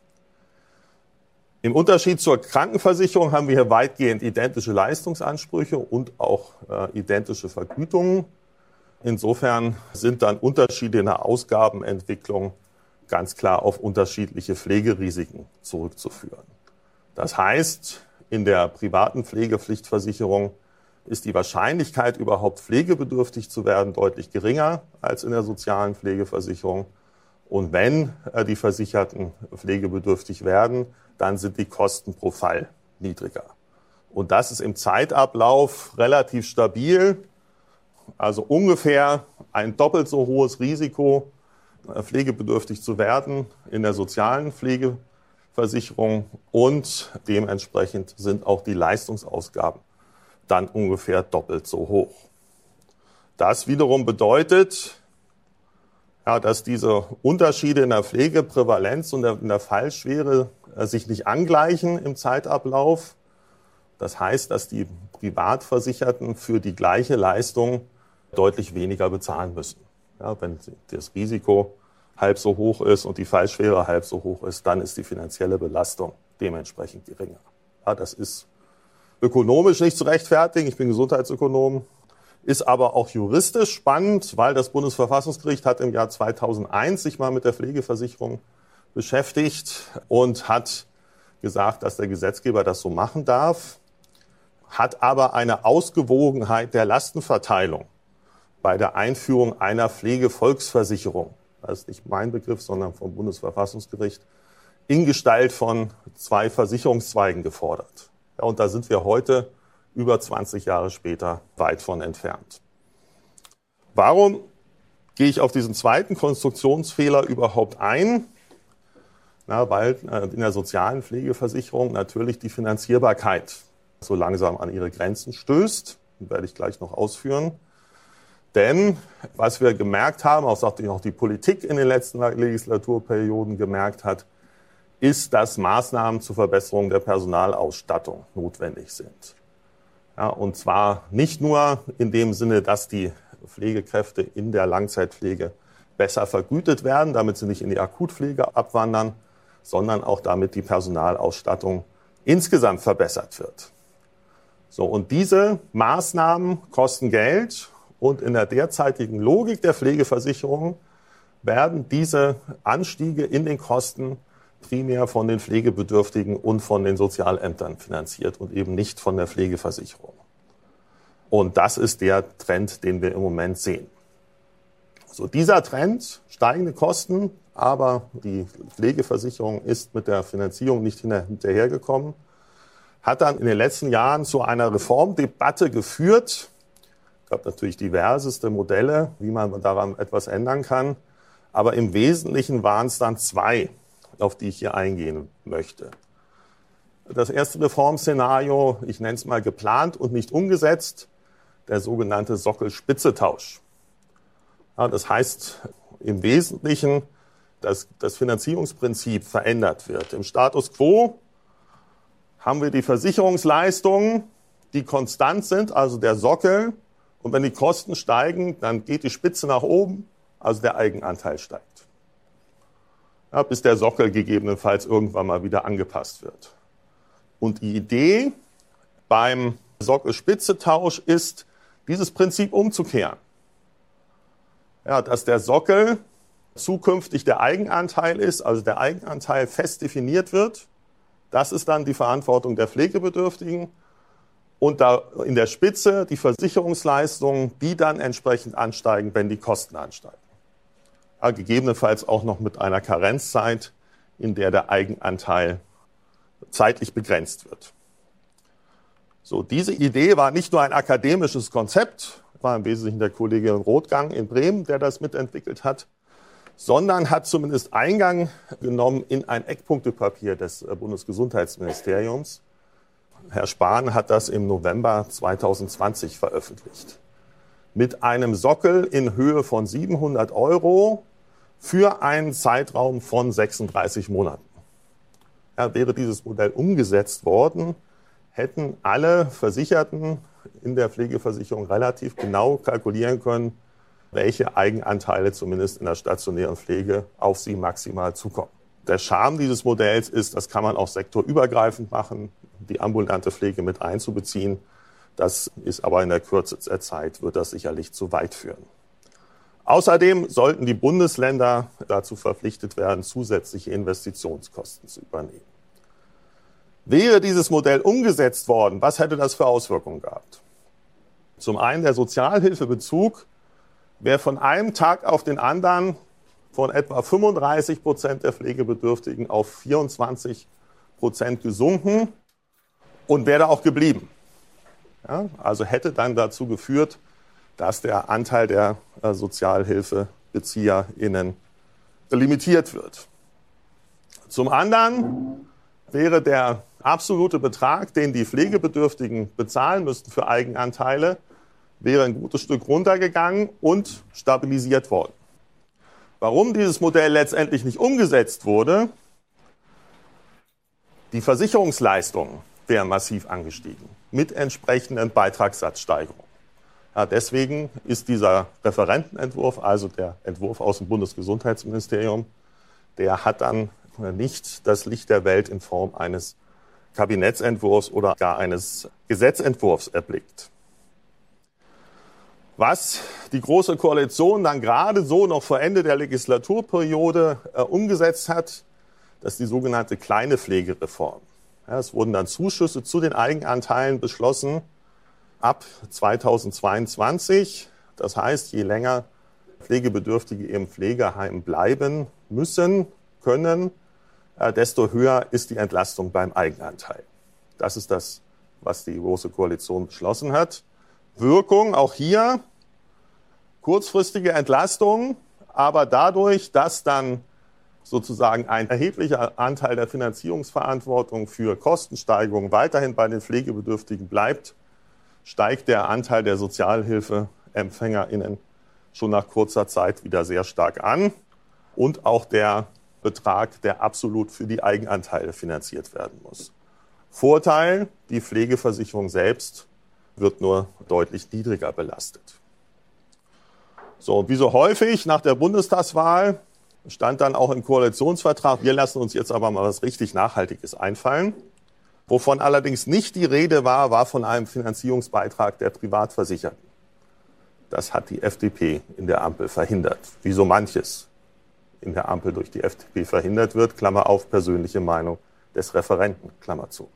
Im Unterschied zur Krankenversicherung haben wir hier weitgehend identische Leistungsansprüche und auch äh, identische Vergütungen. Insofern sind dann Unterschiede in der Ausgabenentwicklung ganz klar auf unterschiedliche Pflegerisiken zurückzuführen. Das heißt, in der privaten Pflegepflichtversicherung ist die Wahrscheinlichkeit, überhaupt pflegebedürftig zu werden, deutlich geringer als in der sozialen Pflegeversicherung. Und wenn die Versicherten pflegebedürftig werden, dann sind die Kosten pro Fall niedriger. Und das ist im Zeitablauf relativ stabil, also ungefähr ein doppelt so hohes Risiko, pflegebedürftig zu werden in der sozialen Pflegeversicherung und dementsprechend sind auch die Leistungsausgaben dann ungefähr doppelt so hoch. Das wiederum bedeutet, ja, dass diese Unterschiede in der Pflegeprävalenz und in der Fallschwere äh, sich nicht angleichen im Zeitablauf. Das heißt, dass die Privatversicherten für die gleiche Leistung deutlich weniger bezahlen müssen. Ja, wenn das Risiko halb so hoch ist und die Fallschwere halb so hoch ist, dann ist die finanzielle Belastung dementsprechend geringer. Ja, das ist ökonomisch nicht zu rechtfertigen, ich bin Gesundheitsökonom, ist aber auch juristisch spannend, weil das Bundesverfassungsgericht hat im Jahr zweitausendeins sich mal mit der Pflegeversicherung beschäftigt und hat gesagt, dass der Gesetzgeber das so machen darf, hat aber eine Ausgewogenheit der Lastenverteilung bei der Einführung einer Pflegevolksversicherung, das ist nicht mein Begriff, sondern vom Bundesverfassungsgericht, in Gestalt von zwei Versicherungszweigen gefordert. Ja, und da sind wir heute, über zwanzig Jahre später, weit von entfernt. Warum gehe ich auf diesen zweiten Konstruktionsfehler überhaupt ein? Na, weil in der sozialen Pflegeversicherung natürlich die Finanzierbarkeit so langsam an ihre Grenzen stößt. Das werde ich gleich noch ausführen. Denn was wir gemerkt haben, auch auch die Politik in den letzten Legislaturperioden gemerkt hat, ist, dass Maßnahmen zur Verbesserung der Personalausstattung notwendig sind. Ja, und zwar nicht nur in dem Sinne, dass die Pflegekräfte in der Langzeitpflege besser vergütet werden, damit sie nicht in die Akutpflege abwandern, sondern auch damit die Personalausstattung insgesamt verbessert wird. So, und diese Maßnahmen kosten Geld und in der derzeitigen Logik der Pflegeversicherung werden diese Anstiege in den Kosten primär von den Pflegebedürftigen und von den Sozialämtern finanziert und eben nicht von der Pflegeversicherung. Und das ist der Trend, den wir im Moment sehen. So, dieser Trend, steigende Kosten, aber die Pflegeversicherung ist mit der Finanzierung nicht hinterhergekommen, hat dann in den letzten Jahren zu einer Reformdebatte geführt. Es gab natürlich diverseste Modelle, wie man daran etwas ändern kann, aber im Wesentlichen waren es dann zwei, auf die ich hier eingehen möchte. Das erste Reformszenario, ich nenne es mal geplant und nicht umgesetzt, der sogenannte Sockel-Spitze-Tausch. Ja, das heißt im Wesentlichen, dass das Finanzierungsprinzip verändert wird. Im Status quo haben wir die Versicherungsleistungen, die konstant sind, also der Sockel. Und wenn die Kosten steigen, dann geht die Spitze nach oben, also der Eigenanteil steigt. Ja, bis der Sockel gegebenenfalls irgendwann mal wieder angepasst wird. Und die Idee beim Sockel-Spitze-Tausch ist, dieses Prinzip umzukehren. Ja, dass der Sockel zukünftig der Eigenanteil ist, also der Eigenanteil fest definiert wird. Das ist dann die Verantwortung der Pflegebedürftigen. Und da in der Spitze die Versicherungsleistungen, die dann entsprechend ansteigen, wenn die Kosten ansteigen. Ja, gegebenenfalls auch noch mit einer Karenzzeit, in der der Eigenanteil zeitlich begrenzt wird. So, diese Idee war nicht nur ein akademisches Konzept, war im Wesentlichen der Kollege Rothgang in Bremen, der das mitentwickelt hat, sondern hat zumindest Eingang genommen in ein Eckpunktepapier des Bundesgesundheitsministeriums. Herr Spahn hat das im November zweitausendzwanzig veröffentlicht. Mit einem Sockel in Höhe von siebenhundert Euro für einen Zeitraum von sechsunddreißig Monaten. Ja, wäre dieses Modell umgesetzt worden, hätten alle Versicherten in der Pflegeversicherung relativ genau kalkulieren können, welche Eigenanteile zumindest in der stationären Pflege auf sie maximal zukommen. Der Charme dieses Modells ist, das kann man auch sektorübergreifend machen, die ambulante Pflege mit einzubeziehen. Das ist aber in der Kürze der Zeit, wird das sicherlich zu weit führen. Außerdem sollten die Bundesländer dazu verpflichtet werden, zusätzliche Investitionskosten zu übernehmen. Wäre dieses Modell umgesetzt worden, was hätte das für Auswirkungen gehabt? Zum einen der Sozialhilfebezug wäre von einem Tag auf den anderen von etwa fünfunddreißig Prozent der Pflegebedürftigen auf vierundzwanzig Prozent gesunken und wäre auch geblieben. Ja, also hätte dann dazu geführt, dass der Anteil der äh, SozialhilfebezieherInnen limitiert wird. Zum anderen wäre der absolute Betrag, den die Pflegebedürftigen bezahlen müssten für Eigenanteile, wäre ein gutes Stück runtergegangen und stabilisiert worden. Warum dieses Modell letztendlich nicht umgesetzt wurde? Die Versicherungsleistungen wären massiv angestiegen mit entsprechenden Beitragssatzsteigerungen. Ja, deswegen ist dieser Referentenentwurf, also der Entwurf aus dem Bundesgesundheitsministerium, der hat dann nicht das Licht der Welt in Form eines Kabinettsentwurfs oder gar eines Gesetzentwurfs erblickt. Was die Große Koalition dann gerade so noch vor Ende der Legislaturperiode äh, umgesetzt hat, das ist die sogenannte kleine Pflegereform. Ja, es wurden dann Zuschüsse zu den Eigenanteilen beschlossen ab zweitausendzweiundzwanzig. Das heißt, je länger Pflegebedürftige im Pflegeheim bleiben müssen, können, äh, desto höher ist die Entlastung beim Eigenanteil. Das ist das, was die Große Koalition beschlossen hat. Wirkung auch hier, kurzfristige Entlastung, aber dadurch, dass dann sozusagen ein erheblicher Anteil der Finanzierungsverantwortung für Kostensteigerungen weiterhin bei den Pflegebedürftigen bleibt, steigt der Anteil der SozialhilfeempfängerInnen schon nach kurzer Zeit wieder sehr stark an und auch der Betrag, der absolut für die Eigenanteile finanziert werden muss. Vorteil, die Pflegeversicherung selbst wird nur deutlich niedriger belastet. So, wie so häufig nach der Bundestagswahl stand dann auch im Koalitionsvertrag, wir lassen uns jetzt aber mal was richtig Nachhaltiges einfallen. Wovon allerdings nicht die Rede war, war von einem Finanzierungsbeitrag der Privatversicherten. Das hat die F D P in der Ampel verhindert, wie so manches in der Ampel durch die F D P verhindert wird, Klammer auf, persönliche Meinung des Referenten, Klammer zu.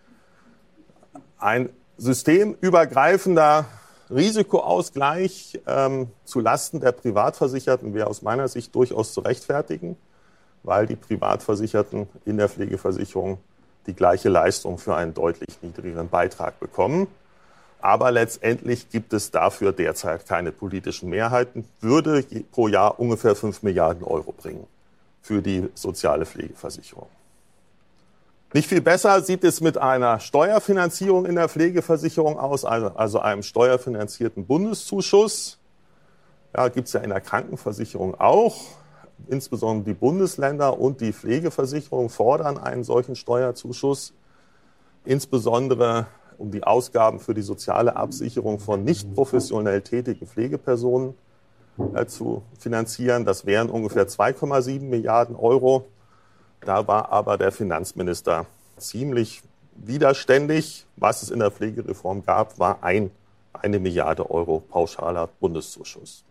Ein systemübergreifender Risikoausgleich ähm, zu Lasten der Privatversicherten wäre aus meiner Sicht durchaus zu rechtfertigen, weil die Privatversicherten in der Pflegeversicherung die gleiche Leistung für einen deutlich niedrigeren Beitrag bekommen. Aber letztendlich gibt es dafür derzeit keine politischen Mehrheiten, würde pro Jahr ungefähr fünf Milliarden Euro bringen für die soziale Pflegeversicherung. Nicht viel besser sieht es mit einer Steuerfinanzierung in der Pflegeversicherung aus, also, also einem steuerfinanzierten Bundeszuschuss. Ja, gibt es ja in der Krankenversicherung auch. Insbesondere die Bundesländer und die Pflegeversicherung fordern einen solchen Steuerzuschuss, insbesondere um die Ausgaben für die soziale Absicherung von nicht professionell tätigen Pflegepersonen äh, zu finanzieren. Das wären ungefähr zwei Komma sieben Milliarden Euro. Da war aber der Finanzminister ziemlich widerständig. Was es in der Pflegereform gab, war ein, eine Milliarde Euro pauschaler Bundeszuschuss.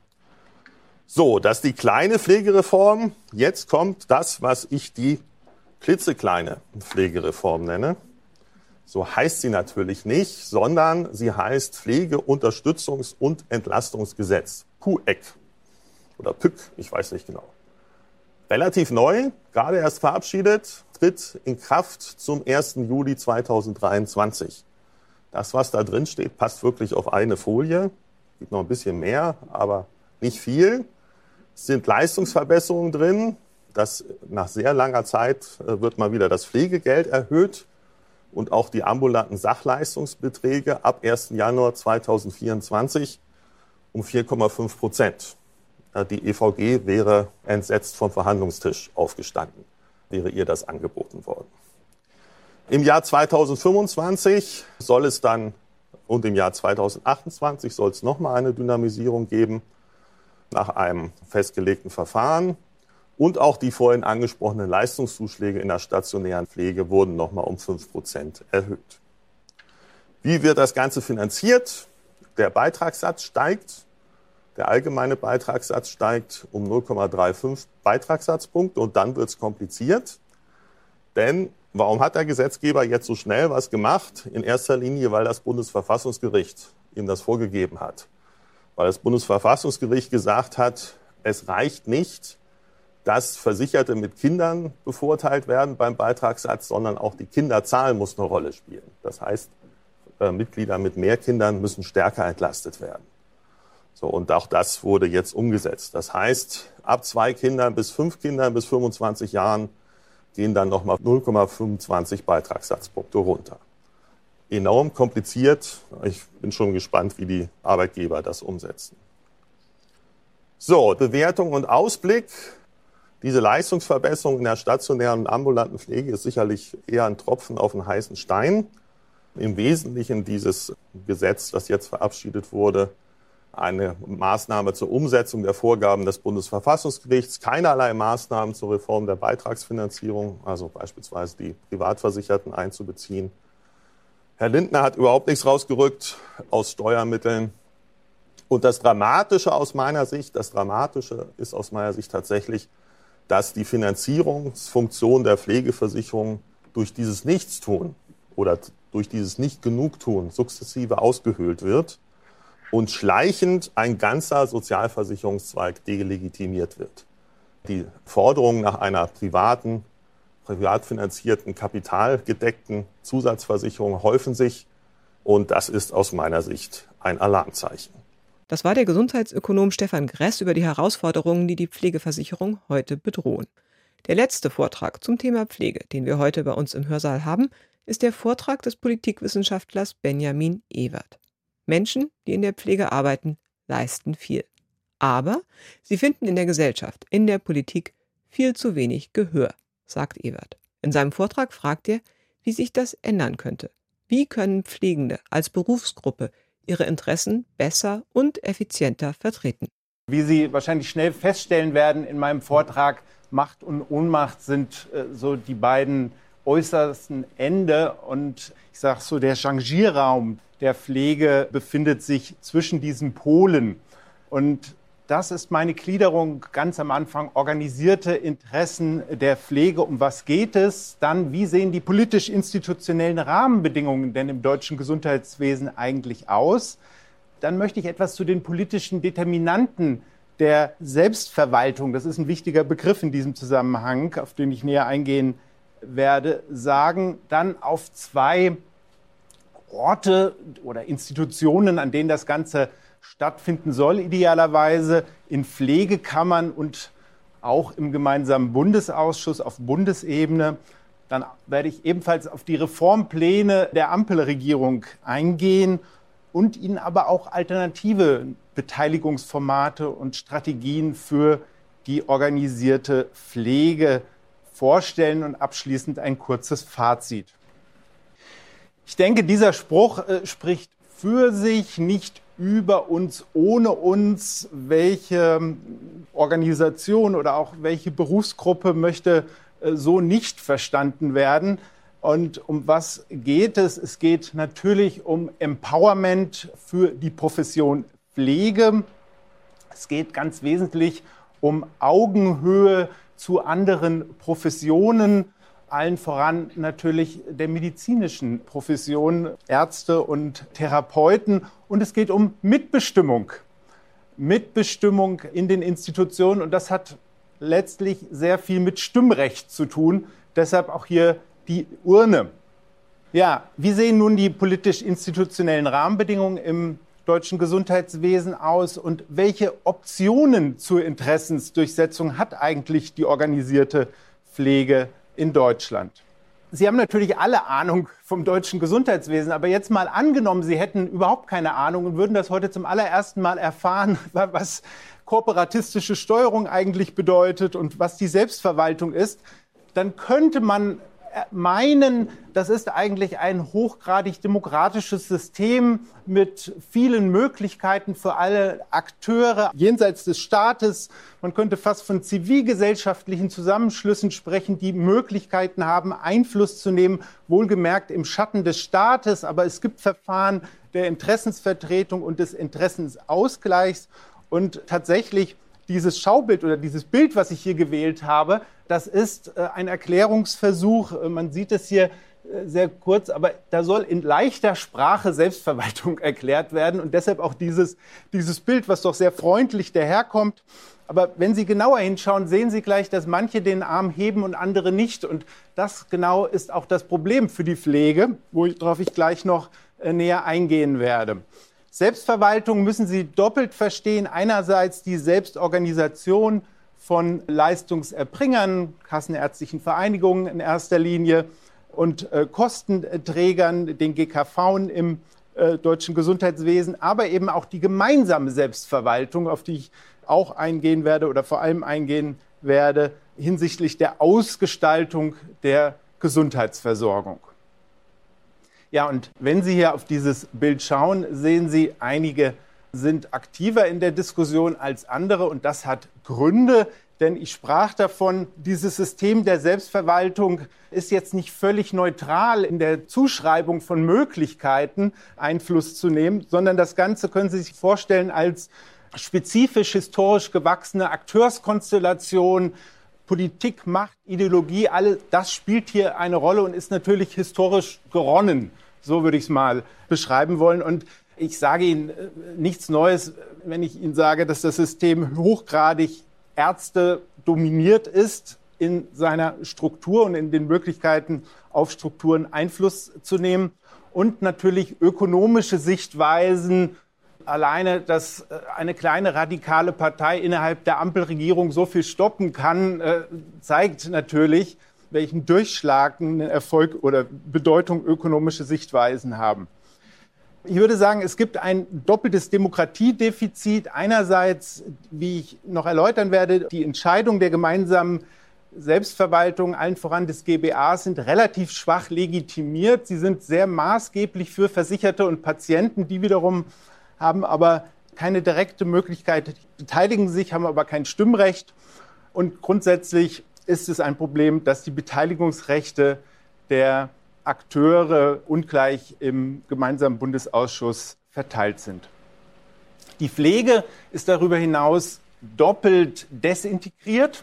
So, das ist die kleine Pflegereform. Jetzt kommt das, was ich die klitzekleine Pflegereform nenne. So heißt sie natürlich nicht, sondern sie heißt Pflegeunterstützungs- und Entlastungsgesetz, P U E G oder P Ü G, ich weiß nicht genau. Relativ neu, gerade erst verabschiedet, tritt in Kraft zum ersten Juli zweitausenddreiundzwanzig. Das, was da drin steht, passt wirklich auf eine Folie. Gibt noch ein bisschen mehr, aber nicht viel. Es sind Leistungsverbesserungen drin. Das, nach sehr langer Zeit wird mal wieder das Pflegegeld erhöht und auch die ambulanten Sachleistungsbeträge ab ersten Januar zweitausendvierundzwanzig um vier Komma fünf Prozent. Die E V G wäre entsetzt vom Verhandlungstisch aufgestanden, wäre ihr das angeboten worden. Im Jahr zweitausendfünfundzwanzig soll es dann und im Jahr zweitausendachtundzwanzig soll es nochmal eine Dynamisierung geben nach einem festgelegten Verfahren. Und auch die vorhin angesprochenen Leistungszuschläge in der stationären Pflege wurden nochmal um fünf Prozent erhöht. Wie wird das Ganze finanziert? Der Beitragssatz steigt. Der allgemeine Beitragssatz steigt um null Komma fünfunddreißig Beitragssatzpunkte und dann wird es kompliziert. Denn warum hat der Gesetzgeber jetzt so schnell was gemacht? In erster Linie, weil das Bundesverfassungsgericht ihm das vorgegeben hat. Weil das Bundesverfassungsgericht gesagt hat, es reicht nicht, dass Versicherte mit Kindern bevorteilt werden beim Beitragssatz, sondern auch die Kinderzahl muss eine Rolle spielen. Das heißt, äh, Mitglieder mit mehr Kindern müssen stärker entlastet werden. So, und auch das wurde jetzt umgesetzt. Das heißt, ab zwei Kindern bis fünf Kindern bis fünfundzwanzig Jahren gehen dann nochmal null Komma fünfundzwanzig Beitragssatzpunkte runter. Enorm kompliziert. Ich bin schon gespannt, wie die Arbeitgeber das umsetzen. So, Bewertung und Ausblick. Diese Leistungsverbesserung in der stationären und ambulanten Pflege ist sicherlich eher ein Tropfen auf einen heißen Stein. Im Wesentlichen dieses Gesetz, das jetzt verabschiedet wurde, eine Maßnahme zur Umsetzung der Vorgaben des Bundesverfassungsgerichts, keinerlei Maßnahmen zur Reform der Beitragsfinanzierung, also beispielsweise die Privatversicherten einzubeziehen. Herr Lindner hat überhaupt nichts rausgerückt aus Steuermitteln. Und das Dramatische aus meiner Sicht, das Dramatische ist aus meiner Sicht tatsächlich, dass die Finanzierungsfunktion der Pflegeversicherung durch dieses Nichtstun oder durch dieses Nicht-Genugtun sukzessive ausgehöhlt wird und schleichend ein ganzer Sozialversicherungszweig delegitimiert wird. Die Forderungen nach einer privaten, privat finanzierten, kapitalgedeckten Zusatzversicherung häufen sich und das ist aus meiner Sicht ein Alarmzeichen. Das war der Gesundheitsökonom Stefan Gress über die Herausforderungen, die die Pflegeversicherung heute bedrohen. Der letzte Vortrag zum Thema Pflege, den wir heute bei uns im Hörsaal haben, ist der Vortrag des Politikwissenschaftlers Benjamin Ewert. Menschen, die in der Pflege arbeiten, leisten viel. Aber sie finden in der Gesellschaft, in der Politik viel zu wenig Gehör, sagt Ewert. In seinem Vortrag fragt er, wie sich das ändern könnte. Wie können Pflegende als Berufsgruppe ihre Interessen besser und effizienter vertreten? Wie Sie wahrscheinlich schnell feststellen werden in meinem Vortrag, Macht und Ohnmacht sind äh, so die beiden äußersten Ende. Und ich sage so, der Changierraum der Pflege befindet sich zwischen diesen Polen. Und das ist meine Gliederung ganz am Anfang. Organisierte Interessen der Pflege. Um was geht es? Dann, wie sehen die politisch-institutionellen Rahmenbedingungen denn im deutschen Gesundheitswesen eigentlich aus? Dann möchte ich etwas zu den politischen Determinanten der Selbstverwaltung, das ist ein wichtiger Begriff in diesem Zusammenhang, auf den ich näher eingehen werde, sagen. Dann auf zwei Orte oder Institutionen, an denen das Ganze stattfinden soll, idealerweise in Pflegekammern und auch im gemeinsamen Bundesausschuss auf Bundesebene. Dann werde ich ebenfalls auf die Reformpläne der Ampelregierung eingehen und Ihnen aber auch alternative Beteiligungsformate und Strategien für die organisierte Pflege vorstellen und abschließend ein kurzes Fazit. Ich denke, dieser Spruch äh, spricht für sich, nicht über uns, ohne uns. Welche Organisation oder auch welche Berufsgruppe möchte äh, so nicht verstanden werden? Und um was geht es? Es geht natürlich um Empowerment für die Profession Pflege. Es geht ganz wesentlich um Augenhöhe zu anderen Professionen, allen voran natürlich der medizinischen Profession, Ärzte und Therapeuten. Und es geht um Mitbestimmung. Mitbestimmung in den Institutionen. Und das hat letztlich sehr viel mit Stimmrecht zu tun. Deshalb auch hier die Urne. Ja, wie sehen nun die politisch-institutionellen Rahmenbedingungen im deutschen Gesundheitswesen aus und welche Optionen zur Interessensdurchsetzung hat eigentlich die organisierte Pflege in Deutschland? Sie haben natürlich alle Ahnung vom deutschen Gesundheitswesen, aber jetzt mal angenommen, Sie hätten überhaupt keine Ahnung und würden das heute zum allerersten Mal erfahren, was kooperatistische Steuerung eigentlich bedeutet und was die Selbstverwaltung ist, dann könnte man meinen, das ist eigentlich ein hochgradig demokratisches System mit vielen Möglichkeiten für alle Akteure jenseits des Staates. Man könnte fast von zivilgesellschaftlichen Zusammenschlüssen sprechen, die Möglichkeiten haben, Einfluss zu nehmen, wohlgemerkt im Schatten des Staates. Aber es gibt Verfahren der Interessensvertretung und des Interessensausgleichs. Und tatsächlich dieses Schaubild oder dieses Bild, was ich hier gewählt habe, das ist ein Erklärungsversuch. Man sieht es hier sehr kurz, aber da soll in leichter Sprache Selbstverwaltung erklärt werden und deshalb auch dieses, dieses Bild, was doch sehr freundlich daherkommt. Aber wenn Sie genauer hinschauen, sehen Sie gleich, dass manche den Arm heben und andere nicht. Und das genau ist auch das Problem für die Pflege, worauf ich gleich noch näher eingehen werde. Selbstverwaltung müssen Sie doppelt verstehen. Einerseits die Selbstorganisation von Leistungserbringern, kassenärztlichen Vereinigungen in erster Linie und äh, Kostenträgern, den G K Vs im äh, deutschen Gesundheitswesen, aber eben auch die gemeinsame Selbstverwaltung, auf die ich auch eingehen werde oder vor allem eingehen werde, hinsichtlich der Ausgestaltung der Gesundheitsversorgung. Ja, und wenn Sie hier auf dieses Bild schauen, sehen Sie, einige sind aktiver in der Diskussion als andere und das hat Gründe, denn ich sprach davon, dieses System der Selbstverwaltung ist jetzt nicht völlig neutral in der Zuschreibung von Möglichkeiten Einfluss zu nehmen, sondern das Ganze können Sie sich vorstellen als spezifisch historisch gewachsene Akteurskonstellation. Politik, Macht, Ideologie, alles das spielt hier eine Rolle und ist natürlich historisch geronnen. So würde ich es mal beschreiben wollen. Und ich sage Ihnen nichts Neues, wenn ich Ihnen sage, dass das System hochgradig Ärzte dominiert ist in seiner Struktur und in den Möglichkeiten, auf Strukturen Einfluss zu nehmen. Und natürlich ökonomische Sichtweisen. Alleine, dass eine kleine radikale Partei innerhalb der Ampelregierung so viel stoppen kann, zeigt natürlich, welchen durchschlagenden Erfolg oder Bedeutung ökonomische Sichtweisen haben. Ich würde sagen, es gibt ein doppeltes Demokratiedefizit. Einerseits, wie ich noch erläutern werde, die Entscheidungen der gemeinsamen Selbstverwaltung, allen voran des G B As, sind relativ schwach legitimiert. Sie sind sehr maßgeblich für Versicherte und Patienten, die wiederum haben aber keine direkte Möglichkeit, beteiligen sich, haben aber kein Stimmrecht. Und grundsätzlich ist es ein Problem, dass die Beteiligungsrechte der Akteure ungleich im gemeinsamen Bundesausschuss verteilt sind. Die Pflege ist darüber hinaus doppelt desintegriert.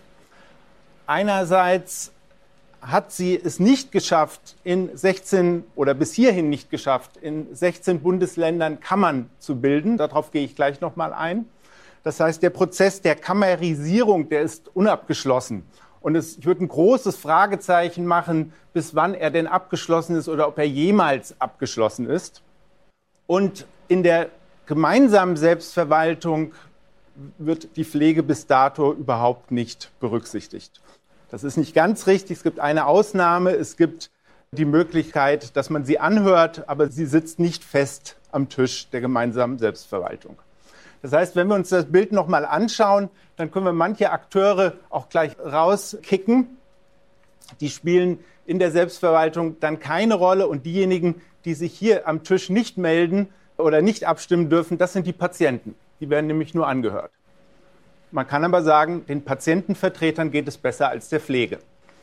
Einerseits hat sie es nicht geschafft, in sechzehn oder bis hierhin nicht geschafft, in sechzehn Bundesländern Kammern zu bilden. Darauf gehe ich gleich noch mal ein. Das heißt, der Prozess der Kammerisierung, der ist unabgeschlossen. Und es, ich würde ein großes Fragezeichen machen, bis wann er denn abgeschlossen ist oder ob er jemals abgeschlossen ist. Und in der gemeinsamen Selbstverwaltung wird die Pflege bis dato überhaupt nicht berücksichtigt. Das ist nicht ganz richtig. Es gibt eine Ausnahme. Es gibt die Möglichkeit, dass man sie anhört, aber sie sitzt nicht fest am Tisch der gemeinsamen Selbstverwaltung. Das heißt, wenn wir uns das Bild nochmal anschauen, dann können wir manche Akteure auch gleich rauskicken. Die spielen in der Selbstverwaltung dann keine Rolle. Und diejenigen, die sich hier am Tisch nicht melden oder nicht abstimmen dürfen, das sind die Patienten. Die werden nämlich nur angehört. Man kann aber sagen, den Patientenvertretern geht es besser als der Pflege.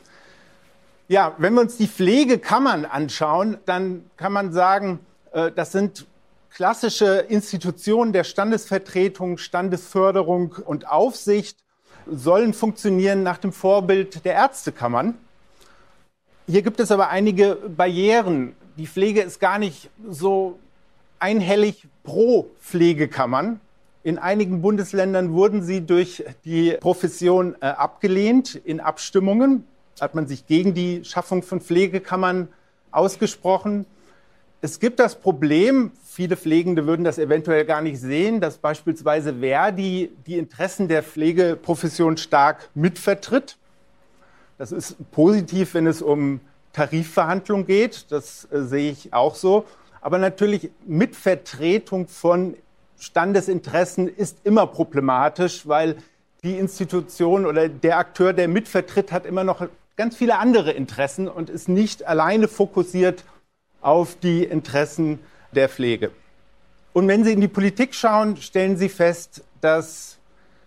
Ja, wenn wir uns die Pflegekammern anschauen, dann kann man sagen, das sind klassische Institutionen der Standesvertretung, Standesförderung und Aufsicht, sollen funktionieren nach dem Vorbild der Ärztekammern. Hier gibt es aber einige Barrieren. Die Pflege ist gar nicht so einhellig pro Pflegekammern. In einigen Bundesländern wurden sie durch die Profession äh, abgelehnt in Abstimmungen. Hat man sich gegen die Schaffung von Pflegekammern ausgesprochen. Es gibt das Problem, viele Pflegende würden das eventuell gar nicht sehen, dass beispielsweise Verdi die Interessen der Pflegeprofession stark mitvertritt. Das ist positiv, wenn es um Tarifverhandlungen geht. Das äh, sehe ich auch so. Aber natürlich Mitvertretung von Standesinteressen ist immer problematisch, weil die Institution oder der Akteur, der mitvertritt, hat immer noch ganz viele andere Interessen und ist nicht alleine fokussiert auf die Interessen der Pflege. Und wenn Sie in die Politik schauen, stellen Sie fest, dass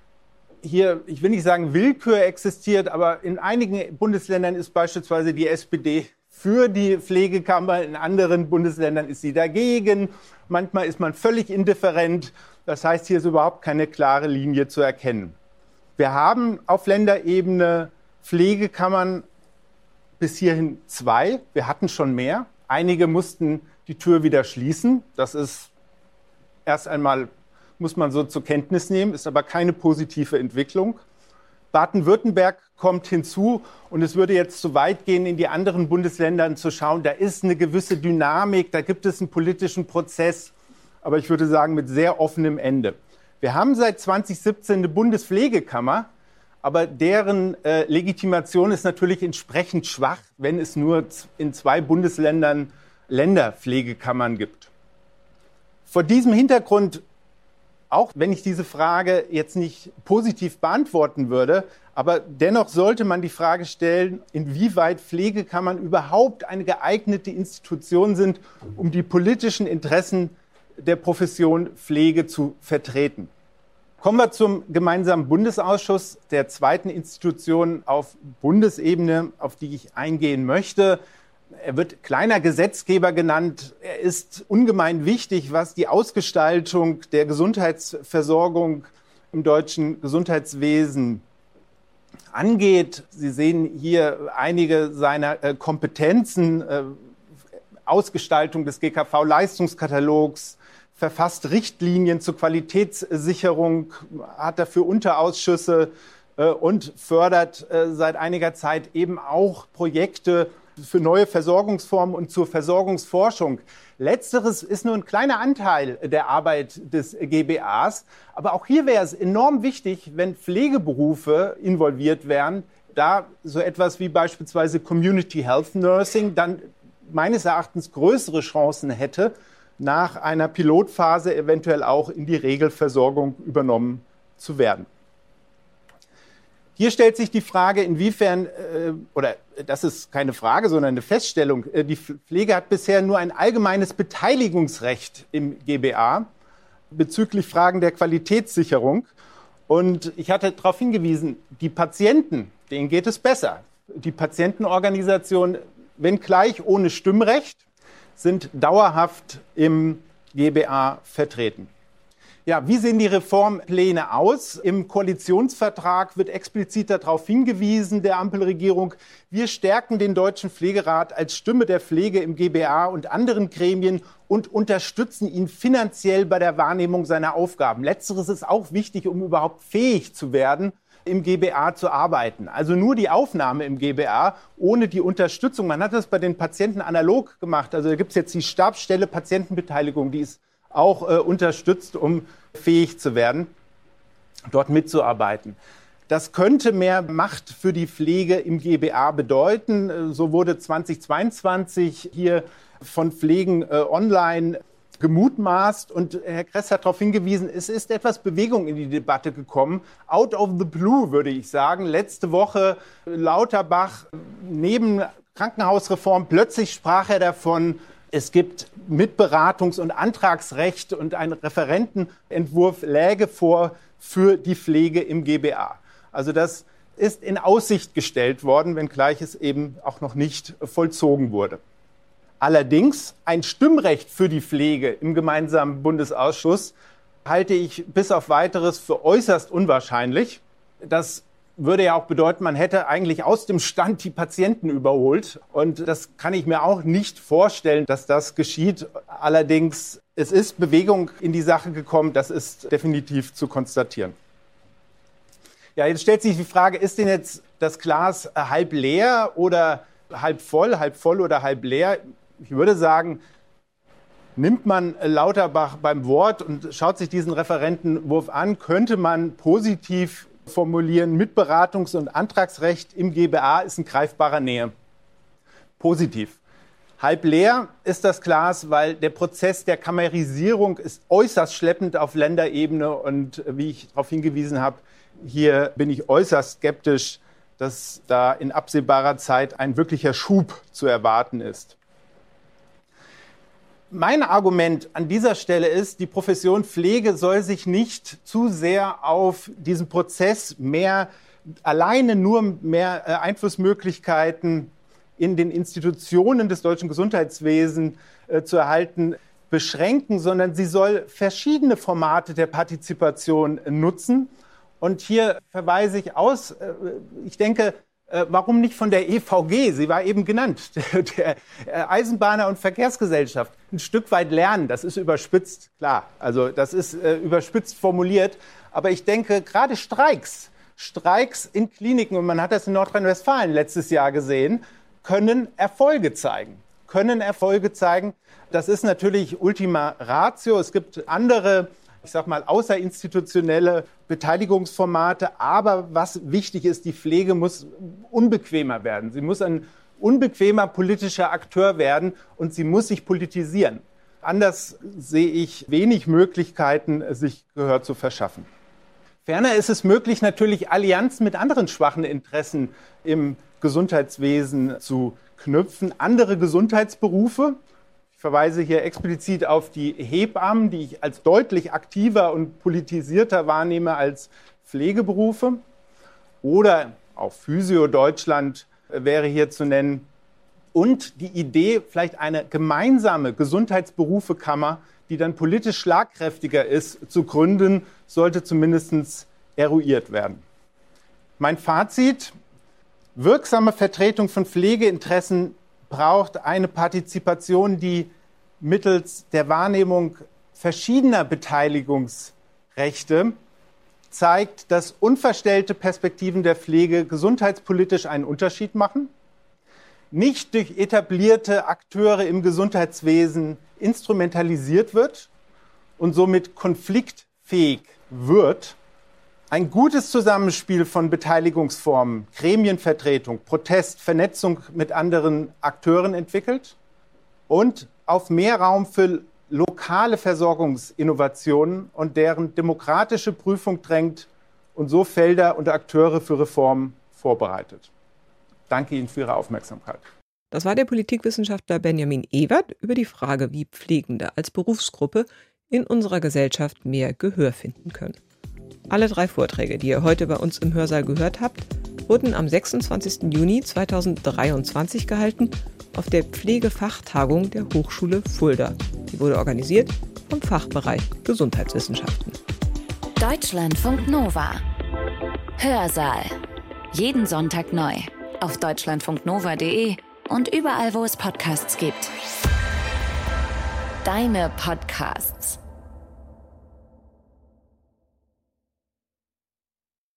hier, ich will nicht sagen Willkür existiert, aber in einigen Bundesländern ist beispielsweise die S P D für die Pflegekammer, in anderen Bundesländern ist sie dagegen. Manchmal ist man völlig indifferent. Das heißt, hier ist überhaupt keine klare Linie zu erkennen. Wir haben auf Länderebene Pflegekammern bis hierhin zwei. Wir hatten schon mehr. Einige mussten die Tür wieder schließen. Das ist erst einmal, muss man so zur Kenntnis nehmen, ist aber keine positive Entwicklung. Baden-Württemberg kommt hinzu und es würde jetzt zu weit gehen, in die anderen Bundesländern zu schauen. Da ist eine gewisse Dynamik, da gibt es einen politischen Prozess, aber ich würde sagen mit sehr offenem Ende. Wir haben seit zwanzig siebzehn eine Bundespflegekammer, aber deren äh, Legitimation ist natürlich entsprechend schwach, wenn es nur in zwei Bundesländern Länderpflegekammern gibt. Vor diesem Hintergrund, auch wenn ich diese Frage jetzt nicht positiv beantworten würde, aber dennoch sollte man die Frage stellen, inwieweit Pflegekammern überhaupt eine geeignete Institution sind, um die politischen Interessen der Profession Pflege zu vertreten. Kommen wir zum gemeinsamen Bundesausschuss, der zweiten Institution auf Bundesebene, auf die ich eingehen möchte. Er wird kleiner Gesetzgeber genannt. Er ist ungemein wichtig, was die Ausgestaltung der Gesundheitsversorgung im deutschen Gesundheitswesen angeht. Sie sehen hier einige seiner äh, Kompetenzen, äh, Ausgestaltung des G K V-Leistungskatalogs, verfasst Richtlinien zur Qualitätssicherung, hat dafür Unterausschüsse äh, und fördert äh, seit einiger Zeit eben auch Projekte für neue Versorgungsformen und zur Versorgungsforschung. Letzteres ist nur ein kleiner Anteil der Arbeit des G B As. Aber auch hier wäre es enorm wichtig, wenn Pflegeberufe involviert wären, da so etwas wie beispielsweise Community Health Nursing dann meines Erachtens größere Chancen hätte, nach einer Pilotphase eventuell auch in die Regelversorgung übernommen zu werden. Hier stellt sich die Frage, inwiefern, äh, oder das ist keine Frage, sondern eine Feststellung, äh, die Pflege hat bisher nur ein allgemeines Beteiligungsrecht im G B A bezüglich Fragen der Qualitätssicherung. Und ich hatte darauf hingewiesen, die Patienten, denen geht es besser. Die Patientenorganisationen, wenngleich ohne Stimmrecht, sind dauerhaft im G B A vertreten. Ja, wie sehen die Reformpläne aus? Im Koalitionsvertrag wird explizit darauf hingewiesen, der Ampelregierung, wir stärken den Deutschen Pflegerat als Stimme der Pflege im G B A und anderen Gremien und unterstützen ihn finanziell bei der Wahrnehmung seiner Aufgaben. Letzteres ist auch wichtig, um überhaupt fähig zu werden, im G B A zu arbeiten. Also nur die Aufnahme im G B A ohne die Unterstützung. Man hat das bei den Patienten analog gemacht. Also da gibt es jetzt die Stabsstelle Patientenbeteiligung, die ist auch äh, unterstützt, um fähig zu werden, dort mitzuarbeiten. Das könnte mehr Macht für die Pflege im G B A bedeuten. So wurde zweitausendzweiundzwanzig hier von Pflegen äh, online gemutmaßt. Und Herr Kress hat darauf hingewiesen, es ist etwas Bewegung in die Debatte gekommen. Out of the blue, würde ich sagen. Letzte Woche Lauterbach neben Krankenhausreform, plötzlich sprach er davon, es gibt Mitberatungs- und Antragsrecht und ein Referentenentwurf läge vor für die Pflege im G B A. Also das ist in Aussicht gestellt worden, wenngleich es eben auch noch nicht vollzogen wurde. Allerdings ein Stimmrecht für die Pflege im gemeinsamen Bundesausschuss halte ich bis auf Weiteres für äußerst unwahrscheinlich. Das würde ja auch bedeuten, man hätte eigentlich aus dem Stand die Patienten überholt. Und das kann ich mir auch nicht vorstellen, dass das geschieht. Allerdings, es ist Bewegung in die Sache gekommen. Das ist definitiv zu konstatieren. Ja, jetzt stellt sich die Frage, ist denn jetzt das Glas halb leer oder halb voll, halb voll oder halb leer? Ich würde sagen, nimmt man Lauterbach beim Wort und schaut sich diesen Referentenentwurf an, könnte man positiv formulieren, Mitberatungs- und Antragsrecht im G B A ist in greifbarer Nähe. Positiv. Halb leer ist das Glas, weil der Prozess der Kammerisierung ist äußerst schleppend auf Länderebene und wie ich darauf hingewiesen habe, hier bin ich äußerst skeptisch, dass da in absehbarer Zeit ein wirklicher Schub zu erwarten ist. Mein Argument an dieser Stelle ist, die Profession Pflege soll sich nicht zu sehr auf diesen Prozess mehr, alleine nur mehr Einflussmöglichkeiten in den Institutionen des deutschen Gesundheitswesens äh, zu erhalten, beschränken, sondern sie soll verschiedene Formate der Partizipation nutzen. Und hier verweise ich aus, äh, ich denke, äh, warum nicht von der E V G? Sie war eben genannt, der, der Eisenbahner- und Verkehrsgesellschaft. Ein Stück weit lernen, das ist überspitzt, klar, also das ist äh, überspitzt formuliert. Aber ich denke, gerade Streiks, Streiks in Kliniken, und man hat das in Nordrhein-Westfalen letztes Jahr gesehen, können Erfolge zeigen, können Erfolge zeigen. Das ist natürlich Ultima Ratio. Es gibt andere, ich sag mal, außerinstitutionelle Beteiligungsformate. Aber was wichtig ist, die Pflege muss unbequemer werden. Sie muss ein unbequemer politischer Akteur werden und sie muss sich politisieren. Anders sehe ich wenig Möglichkeiten, sich Gehör zu verschaffen. Ferner ist es möglich, natürlich Allianzen mit anderen schwachen Interessen im Gesundheitswesen zu knüpfen. Andere Gesundheitsberufe, ich verweise hier explizit auf die Hebammen, die ich als deutlich aktiver und politisierter wahrnehme als Pflegeberufe. Oder auch Physio Deutschland wäre hier zu nennen. Und die Idee, vielleicht eine gemeinsame Gesundheitsberufekammer, die dann politisch schlagkräftiger ist, zu gründen, sollte zumindest eruiert werden. Mein Fazit: Wirksame Vertretung von Pflegeinteressen braucht eine Partizipation, die mittels der Wahrnehmung verschiedener Beteiligungsrechte zeigt, dass unverstellte Perspektiven der Pflege gesundheitspolitisch einen Unterschied machen, nicht durch etablierte Akteure im Gesundheitswesen instrumentalisiert wird und somit konfliktfähig wird, ein gutes Zusammenspiel von Beteiligungsformen, Gremienvertretung, Protest, Vernetzung mit anderen Akteuren entwickelt und auf mehr Raum für lokale Versorgungsinnovationen und deren demokratische Prüfung drängt und so Felder und Akteure für Reformen vorbereitet. Danke Ihnen für Ihre Aufmerksamkeit. Das war der Politikwissenschaftler Benjamin Ewert über die Frage, wie Pflegende als Berufsgruppe in unserer Gesellschaft mehr Gehör finden können. Alle drei Vorträge, die ihr heute bei uns im Hörsaal gehört habt, wurden am sechsundzwanzigsten Juni zweitausenddreiundzwanzig gehalten auf der Pflegefachtagung der Hochschule Fulda. Die wurde organisiert vom Fachbereich Gesundheitswissenschaften. Deutschlandfunk Nova. Hörsaal. Jeden Sonntag neu. Auf deutschlandfunknova punkt de und überall, wo es Podcasts gibt. Deine Podcasts.